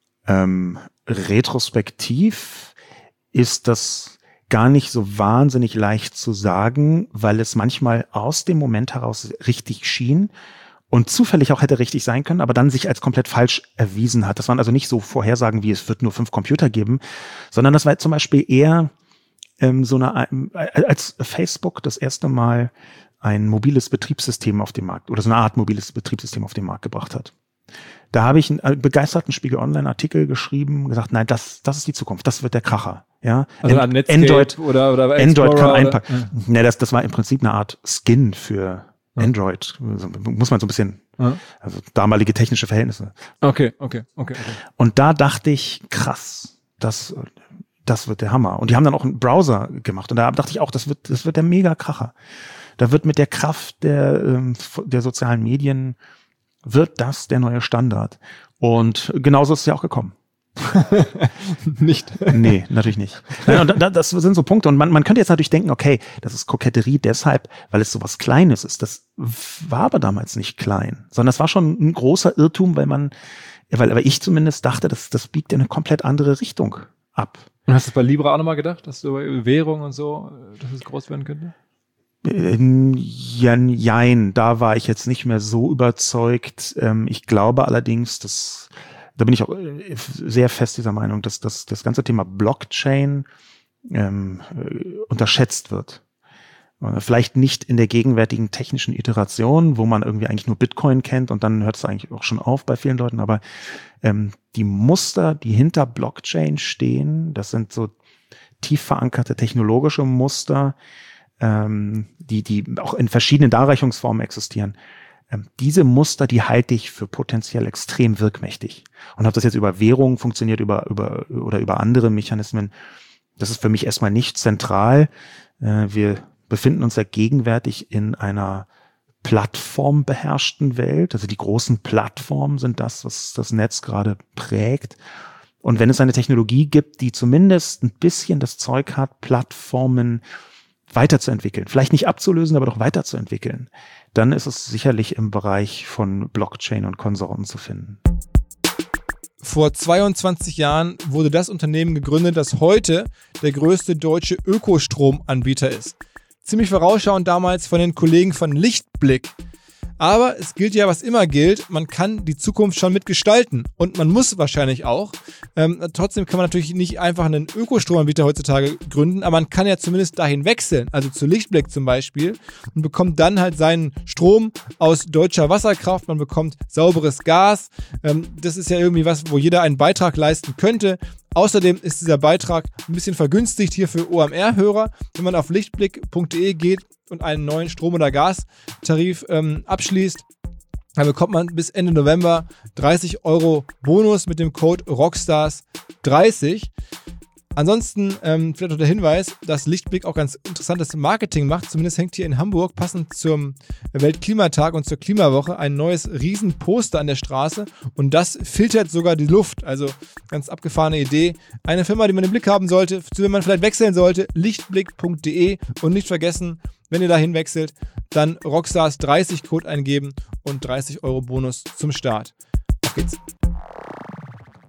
Retrospektiv ist das gar nicht so wahnsinnig leicht zu sagen, weil es manchmal aus dem Moment heraus richtig schien und zufällig auch hätte richtig sein können, aber dann sich als komplett falsch erwiesen hat. Das waren also nicht so Vorhersagen wie es wird nur 5 Computer geben, sondern das war zum Beispiel eher als Facebook das erste Mal ein mobiles Betriebssystem auf den Markt oder so eine Art mobiles Betriebssystem auf den Markt gebracht hat. Da habe ich einen begeisterten Spiegel Online-Artikel geschrieben, gesagt, nein, das ist die Zukunft, das wird der Kracher. Ja,
also
Android
oder
Android kann einpacken. Ja. Das war im Prinzip eine Art Skin für Android. Muss man so ein bisschen, also damalige technische Verhältnisse.
Okay.
Und da dachte ich, krass, das wird der Hammer. Und die haben dann auch einen Browser gemacht. Und da dachte ich auch, das wird der Mega-Kracher. Da wird mit der Kraft der sozialen Medien wird das der neue Standard. Und genauso ist es ja auch gekommen.
Nicht.
Nee, natürlich nicht. Und das sind so Punkte. Und man könnte jetzt natürlich denken, okay, das ist Koketterie deshalb, weil es so was Kleines ist. Das war aber damals nicht klein, sondern das war schon ein großer Irrtum, weil ich zumindest dachte, das biegt in eine komplett andere Richtung ab.
Und hast du bei Libra auch nochmal gedacht, dass du bei Währung und so, dass es groß werden könnte?
Jein, da war ich jetzt nicht mehr so überzeugt. Ich glaube allerdings, da bin ich auch sehr fest dieser Meinung, dass das ganze Thema Blockchain unterschätzt wird. Vielleicht nicht in der gegenwärtigen technischen Iteration, wo man irgendwie eigentlich nur Bitcoin kennt und dann hört es eigentlich auch schon auf bei vielen Leuten, aber die Muster, die hinter Blockchain stehen, das sind so tief verankerte technologische Muster, die auch in verschiedenen Darreichungsformen existieren. Diese Muster, die halte ich für potenziell extrem wirkmächtig. Und ob das jetzt über Währung funktioniert, über andere Mechanismen, das ist für mich erstmal nicht zentral. Wir befinden uns ja gegenwärtig in einer plattformbeherrschten Welt. Also die großen Plattformen sind das, was das Netz gerade prägt. Und wenn es eine Technologie gibt, die zumindest ein bisschen das Zeug hat, Plattformen weiterzuentwickeln, vielleicht nicht abzulösen, aber doch weiterzuentwickeln, dann ist es sicherlich im Bereich von Blockchain und Konsorten zu finden.
Vor 22 Jahren wurde das Unternehmen gegründet, das heute der größte deutsche Ökostromanbieter ist. Ziemlich vorausschauend damals von den Kollegen von Lichtblick. Aber es gilt ja, was immer gilt, man kann die Zukunft schon mitgestalten und man muss wahrscheinlich auch. Trotzdem kann man natürlich nicht einfach einen Ökostromanbieter heutzutage gründen, aber man kann ja zumindest dahin wechseln, also zu Lichtblick zum Beispiel, und bekommt dann halt seinen Strom aus deutscher Wasserkraft, man bekommt sauberes Gas. Das ist ja irgendwie was, wo jeder einen Beitrag leisten könnte. Außerdem ist dieser Beitrag ein bisschen vergünstigt hier für OMR-Hörer, wenn man auf lichtblick.de geht und einen neuen Strom- oder Gastarif abschließt. Dann bekommt man bis Ende November 30 € Bonus mit dem Code ROCKSTARS30. Ansonsten vielleicht noch der Hinweis, dass Lichtblick auch ganz interessantes Marketing macht. Zumindest hängt hier in Hamburg passend zum Weltklimatag und zur Klimawoche ein neues Riesenposter an der Straße und das filtert sogar die Luft. Also ganz abgefahrene Idee. Eine Firma, die man im Blick haben sollte, zu der man vielleicht wechseln sollte, lichtblick.de und nicht vergessen, wenn ihr dahin wechselt, dann ROCKSTARS30 Code eingeben und 30 € Bonus zum Start. Auf geht's.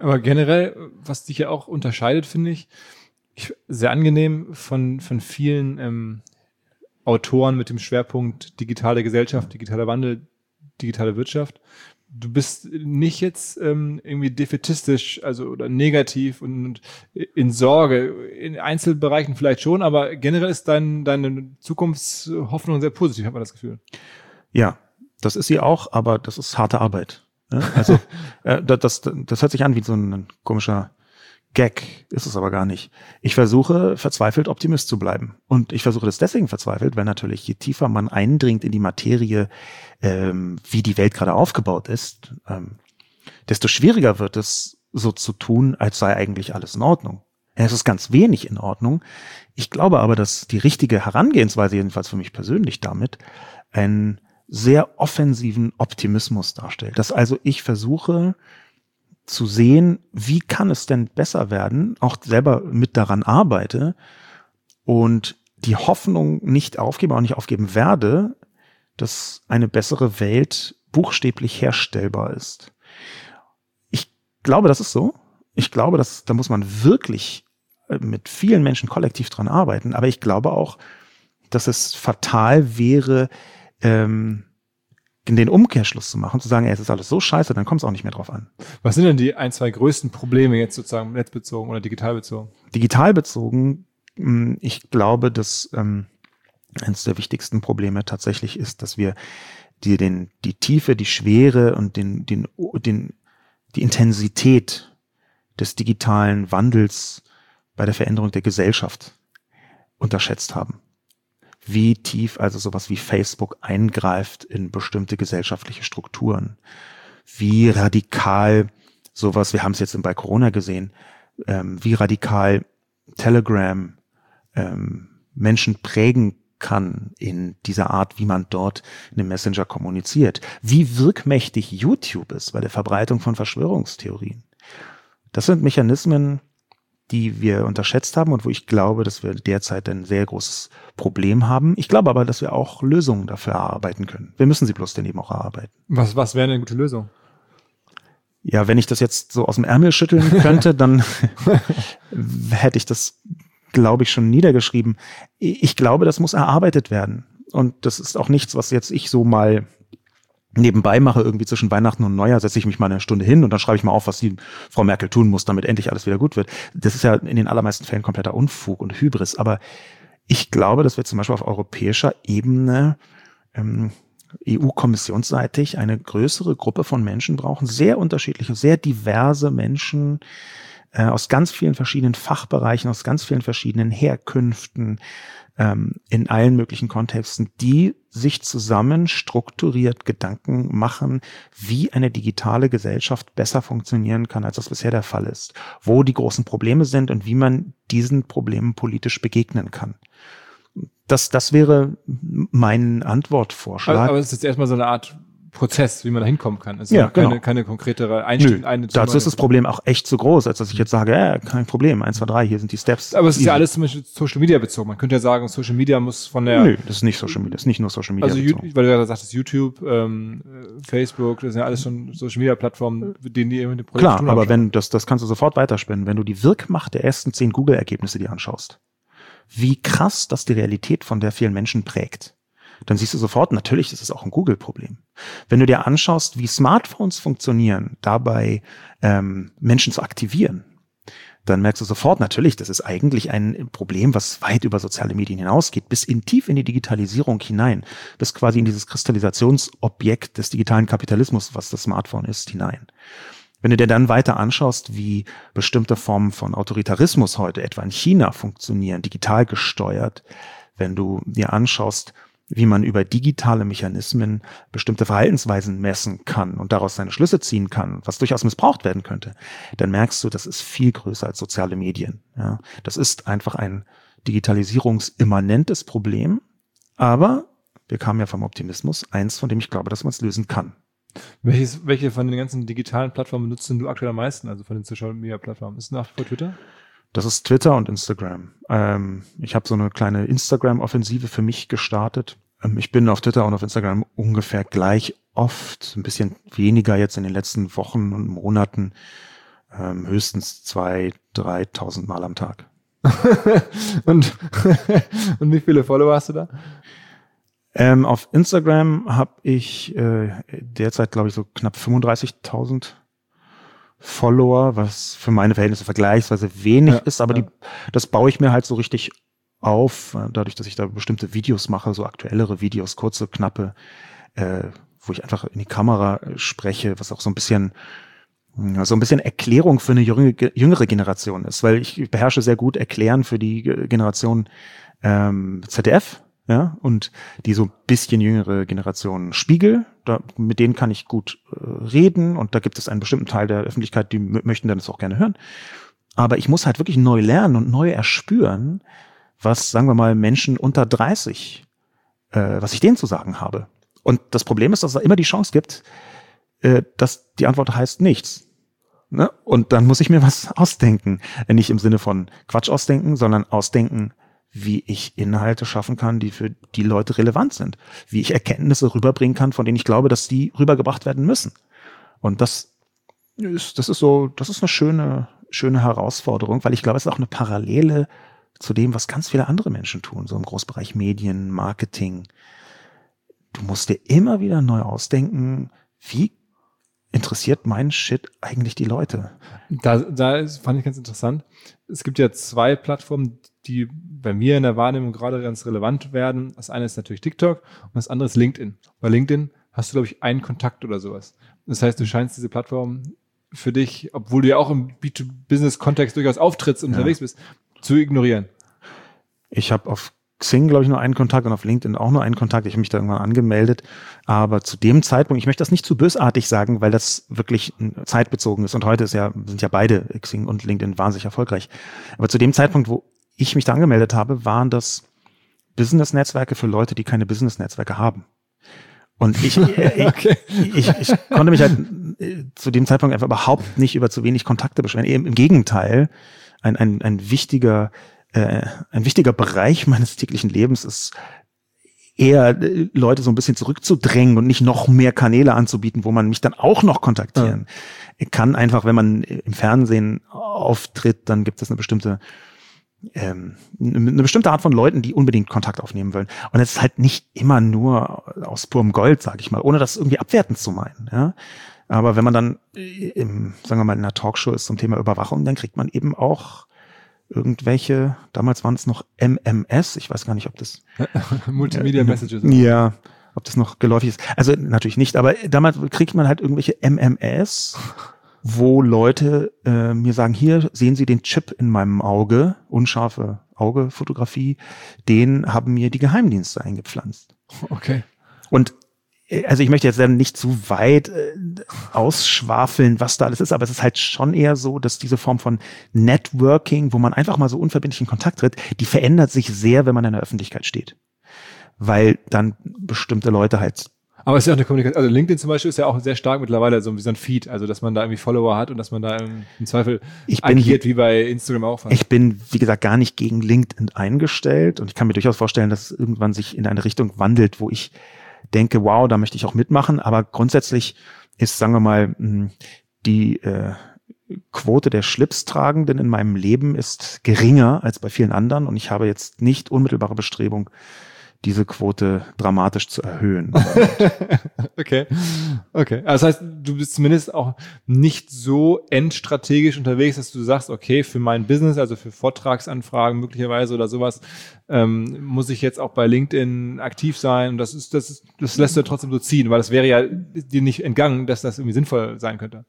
Aber generell, was dich ja auch unterscheidet, finde ich, sehr angenehm von vielen Autoren mit dem Schwerpunkt digitale Gesellschaft, digitaler Wandel, digitale Wirtschaft. Du bist nicht jetzt irgendwie defätistisch, also oder negativ und in Sorge. In Einzelbereichen vielleicht schon, aber generell ist deine Zukunftshoffnung sehr positiv, hat man das Gefühl.
Ja, das ist sie auch, aber das ist harte Arbeit. Also das hört sich an wie so ein komischer Gag, ist es aber gar nicht. Ich versuche verzweifelt Optimist zu bleiben. Und ich versuche das deswegen verzweifelt, weil natürlich je tiefer man eindringt in die Materie, wie die Welt gerade aufgebaut ist, desto schwieriger wird es, so zu tun, als sei eigentlich alles in Ordnung. Ja, es ist ganz wenig in Ordnung. Ich glaube aber, dass die richtige Herangehensweise, jedenfalls für mich persönlich damit, einen sehr offensiven Optimismus darstellt. Dass also ich versuche zu sehen, wie kann es denn besser werden, auch selber mit daran arbeite und die Hoffnung nicht aufgebe, auch nicht aufgeben werde, dass eine bessere Welt buchstäblich herstellbar ist. Ich glaube, das ist so. Ich glaube, da muss man wirklich mit vielen Menschen kollektiv dran arbeiten, aber ich glaube auch, dass es fatal wäre, den Umkehrschluss zu machen, zu sagen, es ist alles so scheiße, dann kommt es auch nicht mehr drauf an. Was
sind denn die 1, 2 größten Probleme jetzt sozusagen netzbezogen oder digital bezogen?
Digital bezogen, ich glaube, dass eines der wichtigsten Probleme tatsächlich ist, dass wir die Tiefe, die Schwere und die Intensität des digitalen Wandels bei der Veränderung der Gesellschaft unterschätzt haben. Wie tief also sowas wie Facebook eingreift in bestimmte gesellschaftliche Strukturen. Wie radikal sowas, wir haben es jetzt bei Corona gesehen, wie radikal Telegram Menschen prägen kann in dieser Art, wie man dort in dem Messenger kommuniziert. Wie wirkmächtig YouTube ist bei der Verbreitung von Verschwörungstheorien. Das sind Mechanismen, die wir unterschätzt haben und wo ich glaube, dass wir derzeit ein sehr großes Problem haben. Ich glaube aber, dass wir auch Lösungen dafür erarbeiten können. Wir müssen sie bloß daneben auch erarbeiten.
Was wäre eine gute Lösung?
Ja, wenn ich das jetzt so aus dem Ärmel schütteln könnte, dann hätte ich das, glaube ich, schon niedergeschrieben. Ich glaube, das muss erarbeitet werden. Und das ist auch nichts, was jetzt ich so mal nebenbei mache, irgendwie zwischen Weihnachten und Neujahr setze ich mich mal eine Stunde hin und dann schreibe ich mal auf, was die Frau Merkel tun muss, damit endlich alles wieder gut wird. Das ist ja in den allermeisten Fällen kompletter Unfug und Hybris. Aber ich glaube, dass wir zum Beispiel auf europäischer Ebene EU-kommissionsseitig eine größere Gruppe von Menschen brauchen, sehr unterschiedliche, sehr diverse Menschen aus ganz vielen verschiedenen Fachbereichen, aus ganz vielen verschiedenen Herkünften, in allen möglichen Kontexten, die sich zusammen strukturiert Gedanken machen, wie eine digitale Gesellschaft besser funktionieren kann, als das bisher der Fall ist, wo die großen Probleme sind und wie man diesen Problemen politisch begegnen kann. Das wäre mein Antwortvorschlag.
Aber es ist jetzt erstmal so eine Art Prozess, wie man da hinkommen kann. Es ist
ja,
keine konkretere Einstellung.
Dazu ist das Problem auch echt zu groß, als dass ich jetzt sage, kein Problem, 1, 2, 3, hier sind die Steps.
Aber es ist ja alles zum Beispiel Social Media bezogen. Man könnte ja sagen, Social Media muss von der...
Nö, das ist nicht Social Media, das ist nicht nur Social Media bezogen.
Weil du ja sagtest, YouTube, Facebook, das sind ja alles schon Social Media Plattformen, denen die eben mit dem Projekt
Klar, aber wenn das kannst du sofort weiterspinnen, wenn du die Wirkmacht der ersten 10 Google-Ergebnisse dir anschaust, wie krass das die Realität von der vielen Menschen prägt, dann siehst du sofort, natürlich ist es auch ein Google-Problem. Wenn du dir anschaust, wie Smartphones funktionieren, dabei Menschen zu aktivieren, dann merkst du sofort, natürlich, das ist eigentlich ein Problem, was weit über soziale Medien hinausgeht, bis tief in die Digitalisierung hinein, bis quasi in dieses Kristallisationsobjekt des digitalen Kapitalismus, was das Smartphone ist, hinein. Wenn du dir dann weiter anschaust, wie bestimmte Formen von Autoritarismus heute etwa in China funktionieren, digital gesteuert, wenn du dir anschaust, wie man über digitale Mechanismen bestimmte Verhaltensweisen messen kann und daraus seine Schlüsse ziehen kann, was durchaus missbraucht werden könnte, dann merkst du, das ist viel größer als soziale Medien. Ja, das ist einfach ein digitalisierungsimmanentes Problem, aber wir kamen ja vom Optimismus, eins, von dem ich glaube, dass man es lösen kann.
Welche von den ganzen digitalen Plattformen benutzt du aktuell am meisten, also von den Social-Media-Plattformen? Ist es nach wie vor Twitter?
Das ist Twitter und Instagram. Ich habe so eine kleine Instagram-Offensive für mich gestartet. Ich bin auf Twitter und auf Instagram ungefähr gleich oft, ein bisschen weniger jetzt in den letzten Wochen und Monaten. höchstens 2.000, 3.000 Mal am Tag.
und wie viele Follower hast du da?
Auf Instagram habe ich derzeit, glaube ich, so knapp 35.000 Follower, was für meine Verhältnisse vergleichsweise wenig ist, aber das baue ich mir halt so richtig auf, dadurch, dass ich da bestimmte Videos mache, so aktuellere Videos, kurze, knappe, wo ich einfach in die Kamera spreche, was auch so ein bisschen Erklärung für eine jüngere Generation ist, weil ich beherrsche sehr gut Erklären für die Generation ZDF, ja, und die so ein bisschen jüngere Generation Spiegel, mit denen kann ich gut reden und da gibt es einen bestimmten Teil der Öffentlichkeit, die möchten dann das auch gerne hören. Aber ich muss halt wirklich neu lernen und neu erspüren, was, sagen wir mal, Menschen unter 30, was ich denen zu sagen habe. Und das Problem ist, dass es immer die Chance gibt, dass die Antwort heißt nichts. Ne? Und dann muss ich mir was ausdenken. Nicht im Sinne von Quatsch ausdenken, sondern ausdenken, wie ich Inhalte schaffen kann, die für die Leute relevant sind. Wie ich Erkenntnisse rüberbringen kann, von denen ich glaube, dass die rübergebracht werden müssen. Und das ist eine schöne Herausforderung, weil ich glaube, es ist auch eine Parallele zu dem, was ganz viele andere Menschen tun, so im Großbereich Medien, Marketing. Du musst dir immer wieder neu ausdenken, wie interessiert mein Shit eigentlich die Leute?
Fand ich ganz interessant. Es gibt ja 2 Plattformen, die bei mir in der Wahrnehmung gerade ganz relevant werden. Das eine ist natürlich TikTok und das andere ist LinkedIn. Bei LinkedIn hast du, glaube ich, einen Kontakt oder sowas. Das heißt, du scheinst diese Plattform für dich, obwohl du ja auch im B2B-Business-Kontext durchaus auftrittst und unterwegs bist, zu ignorieren. Ich habe auf Xing, glaube ich, nur einen Kontakt und auf LinkedIn auch nur einen Kontakt. Ich habe mich da irgendwann angemeldet. Aber zu dem Zeitpunkt, ich möchte das nicht zu bösartig sagen, weil das wirklich zeitbezogen ist. Und heute sind ja beide, Xing und LinkedIn, wahnsinnig erfolgreich. Aber zu dem Zeitpunkt, wo ich mich da angemeldet habe, waren das Business-Netzwerke für Leute, die keine Business-Netzwerke haben. Und ich konnte mich halt zu dem Zeitpunkt einfach überhaupt nicht über zu wenig Kontakte beschweren. Im Gegenteil, ein wichtiger Bereich meines täglichen Lebens ist eher Leute so ein bisschen zurückzudrängen und nicht noch mehr Kanäle anzubieten, wo man mich dann auch noch kontaktieren kann. Einfach, wenn man im Fernsehen auftritt, dann gibt es eine bestimmte Art von Leuten, die unbedingt Kontakt aufnehmen wollen. Und es ist halt nicht immer nur aus purem Gold, sage ich mal, ohne das irgendwie abwertend zu meinen. Ja? Aber wenn man dann, sagen wir mal, in einer Talkshow ist zum Thema Überwachung, dann kriegt man eben auch irgendwelche, damals waren es noch MMS, ich weiß gar nicht, ob das Multimedia Messages.
Ja, ob das noch geläufig ist. Also natürlich nicht, aber damals kriegt man halt irgendwelche MMS, wo Leute mir sagen, hier sehen Sie den Chip in meinem Auge, unscharfe Augefotografie, den haben mir die Geheimdienste eingepflanzt.
Okay.
Und also ich möchte jetzt dann nicht zu weit ausschwafeln, was da alles ist, aber es ist halt schon eher so, dass diese Form von Networking, wo man einfach mal so unverbindlich in Kontakt tritt, die verändert sich sehr, wenn man in der Öffentlichkeit steht. Weil dann bestimmte Leute halt.
Aber es ist ja auch eine Kommunikation, also LinkedIn zum Beispiel ist ja auch sehr stark mittlerweile so wie so ein Feed, also dass man da irgendwie Follower hat und dass man da im Zweifel agiert, wie bei Instagram auch.
Ich bin, wie gesagt, gar nicht gegen LinkedIn eingestellt und ich kann mir durchaus vorstellen, dass es irgendwann sich in eine Richtung wandelt, wo ich denke, wow, da möchte ich auch mitmachen, aber grundsätzlich ist, sagen wir mal, die Quote der Schlipstragenden in meinem Leben ist geringer als bei vielen anderen und ich habe jetzt nicht unmittelbare Bestrebung, diese Quote dramatisch zu erhöhen.
Okay. Also das heißt, du bist zumindest auch nicht so endstrategisch unterwegs, dass du sagst, okay, für mein Business, also für Vortragsanfragen möglicherweise oder sowas, muss ich jetzt auch bei LinkedIn aktiv sein. Und das lässt du trotzdem so ziehen, weil das wäre ja dir nicht entgangen, dass das irgendwie sinnvoll sein könnte.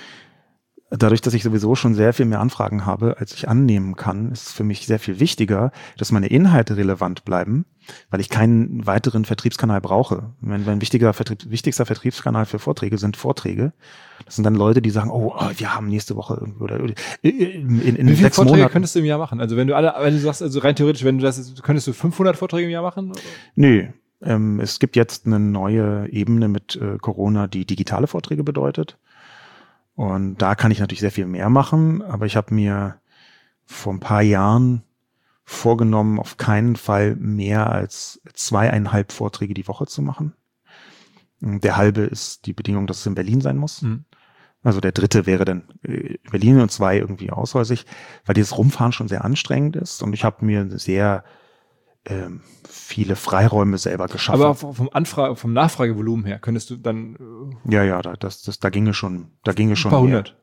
Dadurch, dass ich sowieso schon sehr viel mehr Anfragen habe, als ich annehmen kann, ist es für mich sehr viel wichtiger, dass meine Inhalte relevant bleiben, weil ich keinen weiteren Vertriebskanal brauche. Mein wichtigster Vertriebskanal für Vorträge sind Vorträge. Das sind dann Leute, die sagen, oh, wir haben nächste Woche oder in
wie viele Vorträge könntest du im Jahr machen? Also wenn du sagst, also rein theoretisch, könntest du 500 Vorträge im Jahr machen? Oder?
Nö. Es gibt jetzt eine neue Ebene mit Corona, die digitale Vorträge bedeutet. Und da kann ich natürlich sehr viel mehr machen, aber ich habe mir vor ein paar Jahren vorgenommen, auf keinen Fall mehr als 2,5 Vorträge die Woche zu machen. Der halbe ist die Bedingung, dass es in Berlin sein muss. Also der dritte wäre dann Berlin und 2 irgendwie aushäusig, weil dieses Rumfahren schon sehr anstrengend ist. Und ich habe mir sehr viele Freiräume selber geschaffen.
Aber vom Nachfragevolumen her könntest du dann
da ginge schon
ein paar hundert.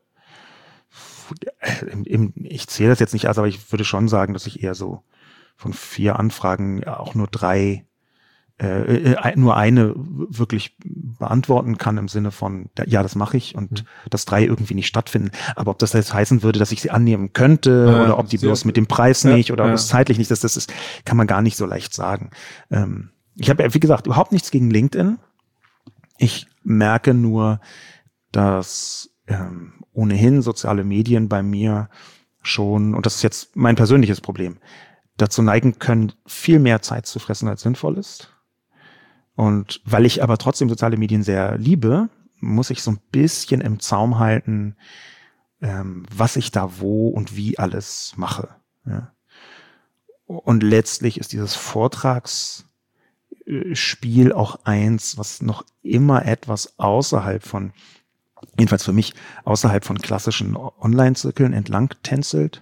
Ich zähle das jetzt nicht, aber ich würde schon sagen, dass ich eher so von 4 Anfragen auch nur 3 nur eine wirklich beantworten kann im Sinne von, ja, das mache ich und dass 3 irgendwie nicht stattfinden. Aber ob das jetzt heißen würde, dass ich sie annehmen könnte oder ob die bloß mit dem Preis nicht oder ob es zeitlich nicht, das ist, kann man gar nicht so leicht sagen. Ich habe, wie gesagt, überhaupt nichts gegen LinkedIn. Ich merke nur, dass ohnehin soziale Medien bei mir schon, und das ist jetzt mein persönliches Problem, dazu neigen können, viel mehr Zeit zu fressen, als sinnvoll ist. Und weil ich aber trotzdem soziale Medien sehr liebe, muss ich so ein bisschen im Zaum halten, was ich da wo und wie alles mache. Ja. Und letztlich ist dieses Vortragsspiel auch eins, was noch immer etwas außerhalb von, jedenfalls für mich, außerhalb von klassischen Online-Zirkeln entlang tänzelt.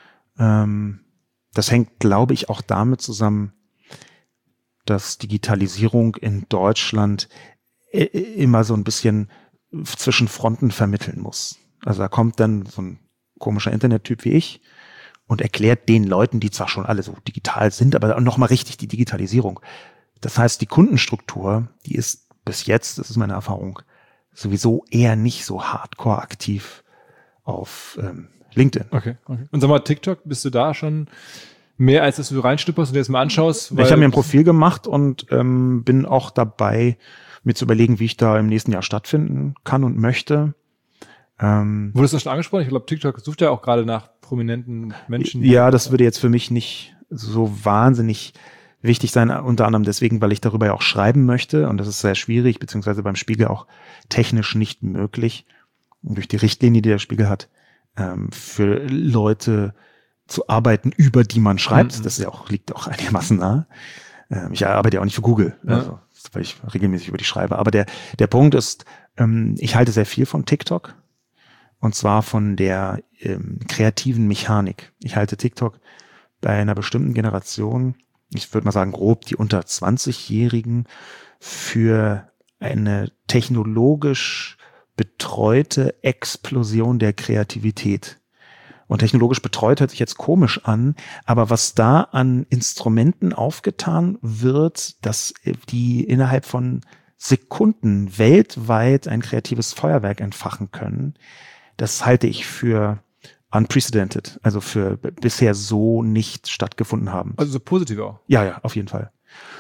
Das hängt, glaube ich, auch damit zusammen, dass Digitalisierung in Deutschland immer so ein bisschen zwischen Fronten vermitteln muss. Also da kommt dann so ein komischer Internettyp wie ich und erklärt den Leuten, die zwar schon alle so digital sind, aber nochmal richtig die Digitalisierung. Das heißt, die Kundenstruktur, die ist bis jetzt, das ist meine Erfahrung, sowieso eher nicht so hardcore aktiv auf LinkedIn.
Okay. Und sag mal, TikTok, bist du da schon mehr, als dass du reinstupperst und dir das mal anschaust?
Ich habe mir ein Profil gemacht und bin auch dabei, mir zu überlegen, wie ich da im nächsten Jahr stattfinden kann und möchte.
Wurdest du schon angesprochen? Ich glaube, TikTok sucht ja auch gerade nach prominenten Menschen.
Ja, das würde jetzt für mich nicht so wahnsinnig wichtig sein, unter anderem deswegen, weil ich darüber ja auch schreiben möchte und das ist sehr schwierig, beziehungsweise beim Spiegel auch technisch nicht möglich, durch die Richtlinie, die der Spiegel hat, für Leute zu arbeiten, über die man schreibt. Das ist ja auch, liegt auch einigermaßen nahe. Ich arbeite ja auch nicht für Google, also, weil ich regelmäßig über die schreibe. Aber der Punkt ist, ich halte sehr viel von TikTok und zwar von der kreativen Mechanik. Ich halte TikTok bei einer bestimmten Generation, ich würde mal sagen grob die unter 20-Jährigen, für eine technologisch betreute Explosion der Kreativität. Und technologisch betreut hört sich jetzt komisch an, aber was da an Instrumenten aufgetan wird, dass die innerhalb von Sekunden weltweit ein kreatives Feuerwerk entfachen können, das halte ich für unprecedented, also für bisher so nicht stattgefunden haben.
Also so positiv auch?
Ja, auf jeden Fall.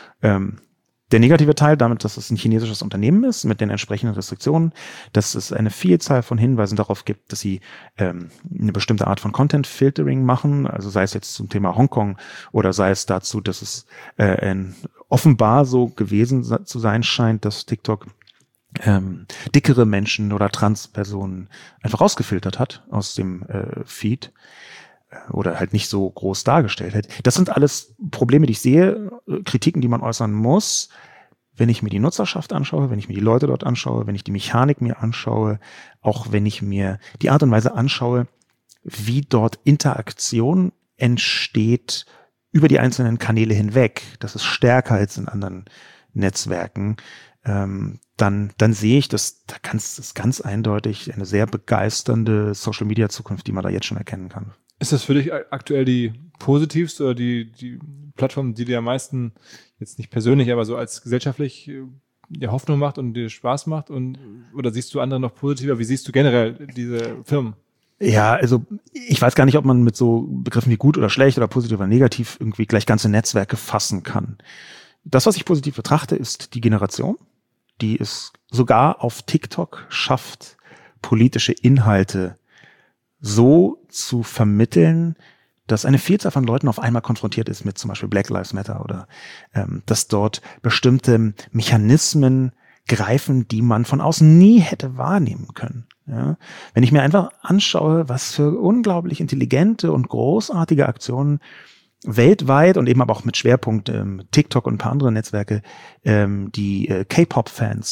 Der negative Teil, damit, dass es ein chinesisches Unternehmen ist, mit den entsprechenden Restriktionen, dass es eine Vielzahl von Hinweisen darauf gibt, dass sie eine bestimmte Art von Content-Filtering machen, also sei es jetzt zum Thema Hongkong oder sei es dazu, dass es offenbar so gewesen zu sein scheint, dass TikTok dickere Menschen oder Transpersonen einfach rausgefiltert hat aus dem Feed oder halt nicht so groß dargestellt hat. Das sind alles Probleme, die ich sehe, Kritiken, die man äußern muss, wenn ich mir die Nutzerschaft anschaue, wenn ich mir die Leute dort anschaue, wenn ich die Mechanik mir anschaue, auch wenn ich mir die Art und Weise anschaue, wie dort Interaktion entsteht über die einzelnen Kanäle hinweg. Das ist stärker als in anderen Netzwerken. Dann sehe ich, das ist ganz eindeutig eine sehr begeisternde Social-Media-Zukunft, die man da jetzt schon erkennen kann.
Ist das für dich aktuell die positivste oder die Plattform, die dir am meisten, jetzt nicht persönlich, aber so als gesellschaftlich Hoffnung macht und dir Spaß macht? Oder siehst du andere noch positiver? Wie siehst du generell diese Firmen?
Ja, also ich weiß gar nicht, ob man mit so Begriffen wie gut oder schlecht oder positiv oder negativ irgendwie gleich ganze Netzwerke fassen kann. Das, was ich positiv betrachte, ist die Generation, die es sogar auf TikTok schafft, politische Inhalte so zu vermitteln, dass eine Vielzahl von Leuten auf einmal konfrontiert ist mit zum Beispiel Black Lives Matter oder dass dort bestimmte Mechanismen greifen, die man von außen nie hätte wahrnehmen können. Ja? Wenn ich mir einfach anschaue, was für unglaublich intelligente und großartige Aktionen weltweit und eben aber auch mit Schwerpunkt TikTok und ein paar andere Netzwerke die K-Pop-Fans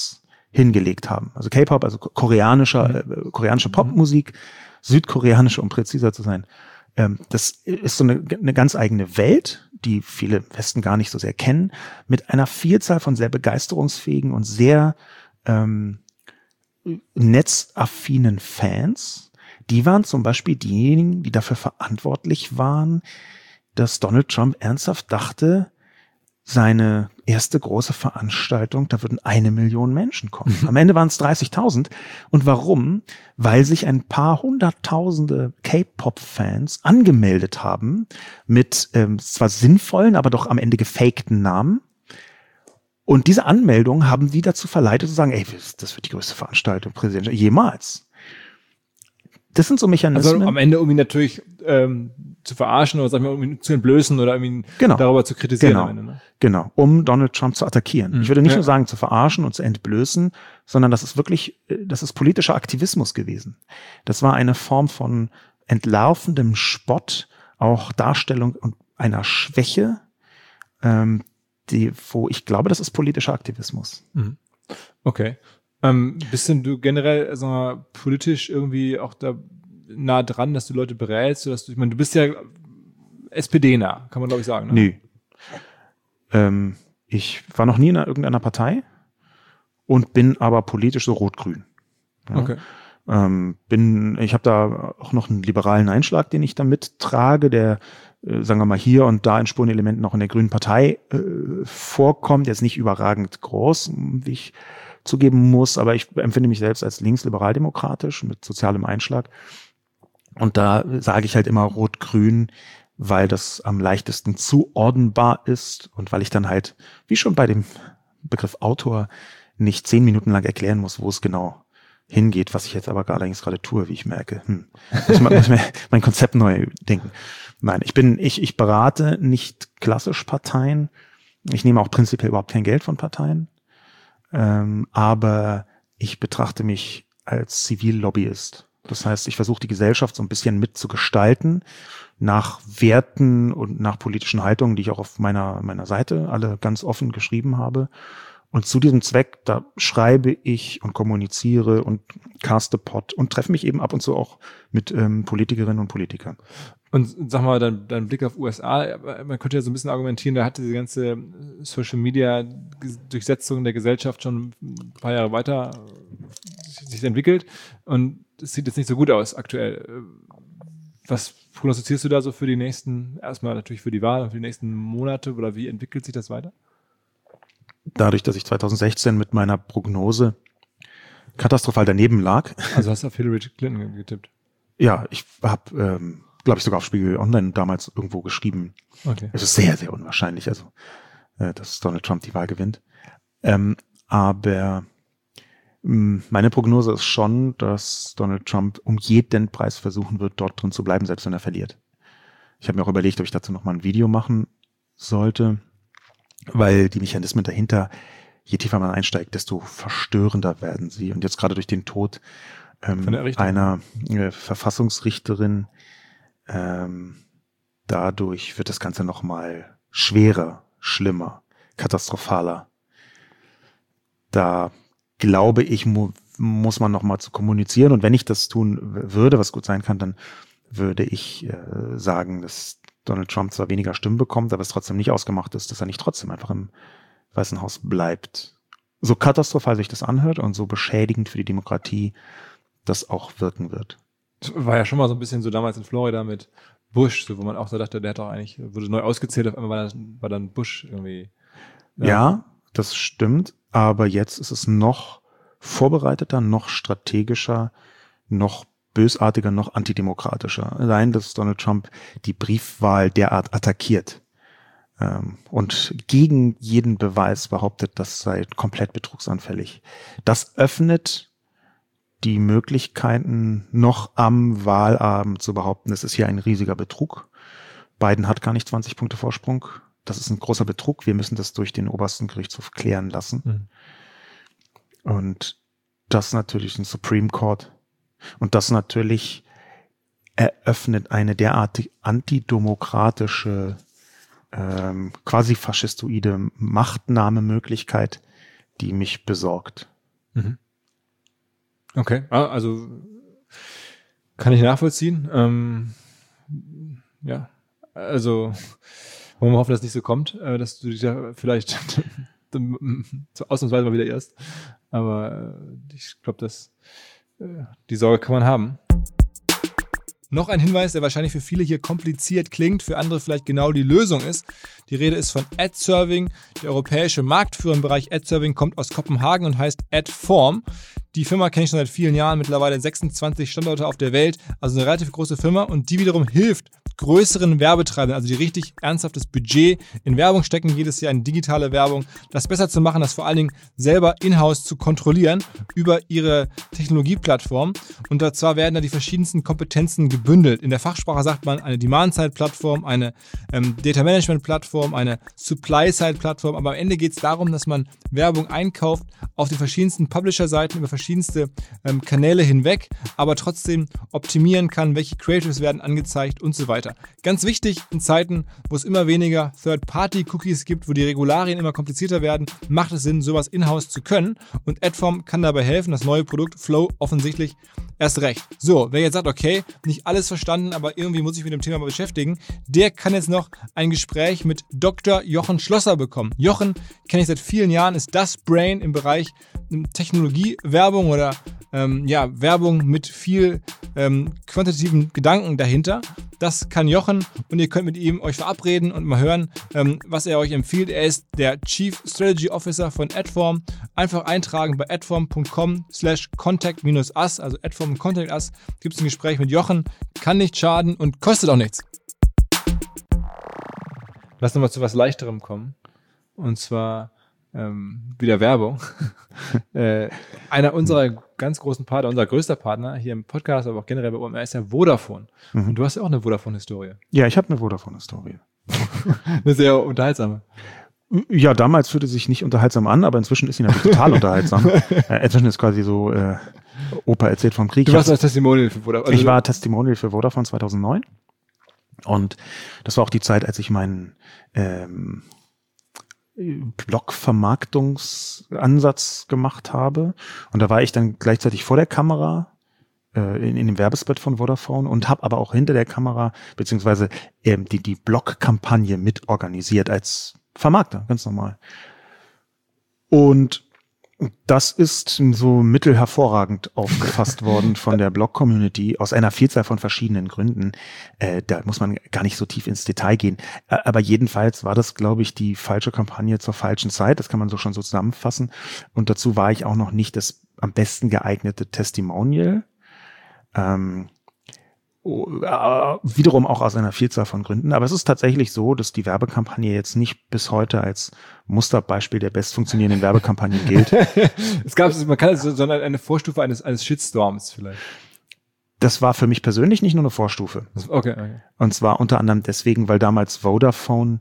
hingelegt haben. Also K-Pop, also koreanische Popmusik, südkoreanische, um präziser zu sein. Das ist so eine ganz eigene Welt, die viele im Westen gar nicht so sehr kennen, mit einer Vielzahl von sehr begeisterungsfähigen und sehr netzaffinen Fans. Die waren zum Beispiel diejenigen, die dafür verantwortlich waren, dass Donald Trump ernsthaft dachte, seine erste große Veranstaltung, da würden 1 Million Menschen kommen. Am Ende waren es 30.000. Und warum? Weil sich ein paar hunderttausende K-Pop-Fans angemeldet haben mit zwar sinnvollen, aber doch am Ende gefakten Namen. Und diese Anmeldung haben die dazu verleitet zu sagen, ey, das wird die größte Veranstaltung Präsidentschaft jemals. Das sind so Mechanismen.
Also am Ende, um ihn natürlich zu verarschen oder sagen wir, um ihn zu entblößen oder um ihn darüber zu kritisieren.
Genau,
am Ende, ne?
Genau, um Donald Trump zu attackieren. Ich würde nicht nur sagen, zu verarschen und zu entblößen, sondern das ist politischer Aktivismus gewesen. Das war eine Form von entlarvendem Spott, auch Darstellung und einer Schwäche, wo ich glaube, das ist politischer Aktivismus.
Okay. Bist denn du generell politisch irgendwie auch da nah dran, dass du Leute berätst? Oder ich meine, du bist ja SPD-nah, kann man glaube ich sagen. Ne?
Nö. Ich war noch nie in irgendeiner Partei und bin aber politisch so rot-grün. Ja.
Okay.
Ich habe da auch noch einen liberalen Einschlag, den ich da mittrage, der, sagen wir mal, hier und da in Spurenelementen auch in der Grünen Partei vorkommt. Jetzt nicht überragend groß, wie ich zugeben muss, aber ich empfinde mich selbst als linksliberaldemokratisch mit sozialem Einschlag. Und da sage ich halt immer rot-grün, weil das am leichtesten zuordnenbar ist und weil ich dann halt, wie schon bei dem Begriff Autor, nicht 10 Minuten lang erklären muss, wo es genau hingeht, was ich jetzt aber allerdings gerade tue, wie ich merke. Muss ich mein Konzept neu denken. Nein, ich berate nicht klassisch Parteien. Ich nehme auch prinzipiell überhaupt kein Geld von Parteien. Aber ich betrachte mich als Zivillobbyist. Das heißt, ich versuche die Gesellschaft so ein bisschen mitzugestalten nach Werten und nach politischen Haltungen, die ich auch auf meiner Seite alle ganz offen geschrieben habe. Und zu diesem Zweck, da schreibe ich und kommuniziere und caste Pod und treffe mich eben ab und zu auch mit Politikerinnen und Politikern.
Und sag mal, dein Blick auf USA, man könnte ja so ein bisschen argumentieren, da hat diese ganze Social-Media-Durchsetzung der Gesellschaft schon ein paar Jahre weiter sich entwickelt und es sieht jetzt nicht so gut aus aktuell. Was prognostizierst du da so für die nächsten, erstmal natürlich für die Wahl und für die nächsten Monate oder wie entwickelt sich das weiter?
Dadurch, dass ich 2016 mit meiner Prognose katastrophal daneben lag.
Also hast du auf Hillary Clinton getippt?
Ja, ich habe, glaube ich, sogar auf Spiegel Online damals irgendwo geschrieben.
Okay.
Es ist sehr, sehr unwahrscheinlich, also dass Donald Trump die Wahl gewinnt. Aber meine Prognose ist schon, dass Donald Trump um jeden Preis versuchen wird, dort drin zu bleiben, selbst wenn er verliert. Ich habe mir auch überlegt, ob ich dazu nochmal ein Video machen sollte, weil die Mechanismen dahinter, je tiefer man einsteigt, desto verstörender werden sie. Und jetzt gerade durch den Tod einer Verfassungsrichterin, dadurch wird das Ganze nochmal schwerer, schlimmer, katastrophaler. Da glaube ich, muss man nochmal zu kommunizieren. Und wenn ich das tun würde, was gut sein kann, dann würde ich sagen, dass Donald Trump zwar weniger Stimmen bekommt, aber es trotzdem nicht ausgemacht ist, dass er nicht trotzdem einfach im Weißen Haus bleibt. So katastrophal sich das anhört und so beschädigend für die Demokratie das auch wirken wird.
Das war ja schon mal so ein bisschen so damals in Florida mit Bush, so, wo man auch so dachte, der hat doch eigentlich, wurde neu ausgezählt, auf einmal war dann Bush irgendwie.
Ja, das stimmt, aber jetzt ist es noch vorbereiteter, noch strategischer, noch bösartiger, noch antidemokratischer. Allein, dass Donald Trump die Briefwahl derart attackiert und gegen jeden Beweis behauptet, das sei komplett betrugsanfällig. Das öffnet die Möglichkeiten, noch am Wahlabend zu behaupten, es ist hier ein riesiger Betrug. Biden hat gar nicht 20 Punkte Vorsprung. Das ist ein großer Betrug. Wir müssen das durch den obersten Gerichtshof klären lassen. Und das natürlich ein Supreme Court. Und das natürlich eröffnet eine derart antidemokratische, quasi faschistoide Machtnahmemöglichkeit, die mich besorgt.
Mhm. Okay, also kann ich nachvollziehen. Ja, also wollen wir hoffen, dass es nicht so kommt, dass du dich ja vielleicht ausnahmsweise mal wieder irrst. Aber ich glaube, dass die Sorge kann man haben. Noch ein Hinweis, der wahrscheinlich für viele hier kompliziert klingt, für andere vielleicht genau die Lösung ist. Die Rede ist von Adserving. Der europäische Marktführer im Bereich Adserving kommt aus Kopenhagen und heißt Adform. Die Firma kenne ich schon seit vielen Jahren, mittlerweile 26 Standorte auf der Welt, also eine relativ große Firma, und die wiederum hilft größeren Werbetreibenden, also die richtig ernsthaftes Budget in Werbung stecken, jedes Jahr in digitale Werbung, das besser zu machen, das vor allen Dingen selber in-house zu kontrollieren über ihre Technologieplattform. Und zwar werden da die verschiedensten Kompetenzen gebündelt. In der Fachsprache sagt man eine Demand-Side-Plattform, eine Data-Management-Plattform, eine Supply-Side-Plattform, aber am Ende geht es darum, dass man Werbung einkauft auf den verschiedensten Publisher-Seiten über verschiedenste Kanäle hinweg, aber trotzdem optimieren kann, welche Creatives werden angezeigt und so weiter. Ganz wichtig in Zeiten, wo es immer weniger Third-Party-Cookies gibt, wo die Regularien immer komplizierter werden, macht es Sinn, sowas in-house zu können, und Adform kann dabei helfen, das neue Produkt Flow offensichtlich erst recht. So, wer jetzt sagt, okay, nicht alles verstanden, aber irgendwie muss ich mit dem Thema mal beschäftigen, der kann jetzt noch ein Gespräch mit Dr. Jochen Schlosser bekommen. Jochen kenne ich seit vielen Jahren, ist das Brain im Bereich Technologiewerbung oder Werbung mit viel quantitativen Gedanken dahinter. Das kann Jochen, und ihr könnt mit ihm euch verabreden und mal hören, was er euch empfiehlt. Er ist der Chief Strategy Officer von Adform. Einfach eintragen bei adform.com/contact-us, also Adform Contact Us, gibt es ein Gespräch mit Jochen. Kann nicht schaden und kostet auch nichts. Lass uns mal zu was Leichterem kommen. Und zwar wieder Werbung. Einer unserer ganz großen Partner, unser größter Partner hier im Podcast, aber auch generell bei OMR, ist ja Vodafone. Mhm. Und du hast ja auch eine Vodafone-Historie.
Ja, ich habe eine Vodafone-Historie.
Eine sehr unterhaltsame.
Ja, damals fühlte sich nicht unterhaltsam an, aber inzwischen ist sie natürlich total unterhaltsam. Inzwischen ist quasi so, Opa erzählt vom Krieg.
Du warst als Testimonial für Vodafone.
Ich war Testimonial für Vodafone 2009. Und das war auch die Zeit, als ich meinen Blog-Vermarktungsansatz gemacht habe. Und da war ich dann gleichzeitig vor der Kamera in dem Werbespot von Vodafone und habe aber auch hinter der Kamera beziehungsweise die Blog-Kampagne mit organisiert als Vermarkter, ganz normal. Und das ist so mittelhervorragend aufgefasst worden von der Blog-Community aus einer Vielzahl von verschiedenen Gründen. Da muss man gar nicht so tief ins Detail gehen. Aber jedenfalls war das, glaube ich, die falsche Kampagne zur falschen Zeit. Das kann man so schon so zusammenfassen. Und dazu war ich auch noch nicht das am besten geeignete Testimonial. Wiederum auch aus einer Vielzahl von Gründen. Aber es ist tatsächlich so, dass die Werbekampagne jetzt nicht bis heute als Musterbeispiel der bestfunktionierenden Werbekampagnen gilt.
Man kann es, sondern eine Vorstufe eines Shitstorms vielleicht.
Das war für mich persönlich nicht nur eine Vorstufe.
Okay.
Und zwar unter anderem deswegen, weil damals Vodafone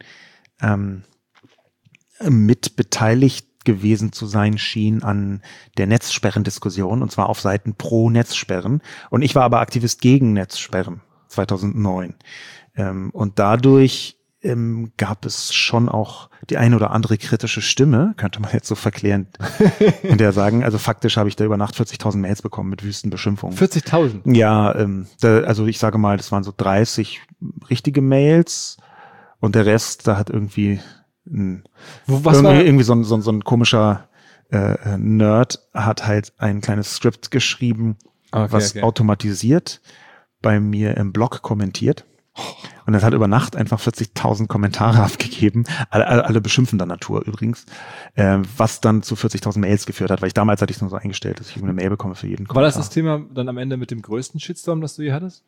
mit beteiligt gewesen zu sein schien an der Netzsperrendiskussion, und zwar auf Seiten pro Netzsperren. Und ich war aber Aktivist gegen Netzsperren 2009. Und dadurch gab es schon auch die eine oder andere kritische Stimme, könnte man jetzt so verklärend in der sagen. Also faktisch habe ich da über Nacht 40.000 Mails bekommen mit wüsten Beschimpfungen.
40.000?
Ja, also ich sage mal, das waren so 30 richtige Mails und der Rest, da hat irgendwie irgendwie so ein komischer Nerd hat halt ein kleines Skript geschrieben, was automatisiert bei mir im Blog kommentiert. Und das hat über Nacht einfach 40.000 Kommentare abgegeben, alle beschimpfender Natur übrigens, was dann zu 40.000 Mails geführt hat, weil damals hatte ich es nur so eingestellt, dass ich eine Mail bekomme für jeden Kommentar.
War das Thema dann am Ende mit dem größten Shitstorm, das du hier hattest?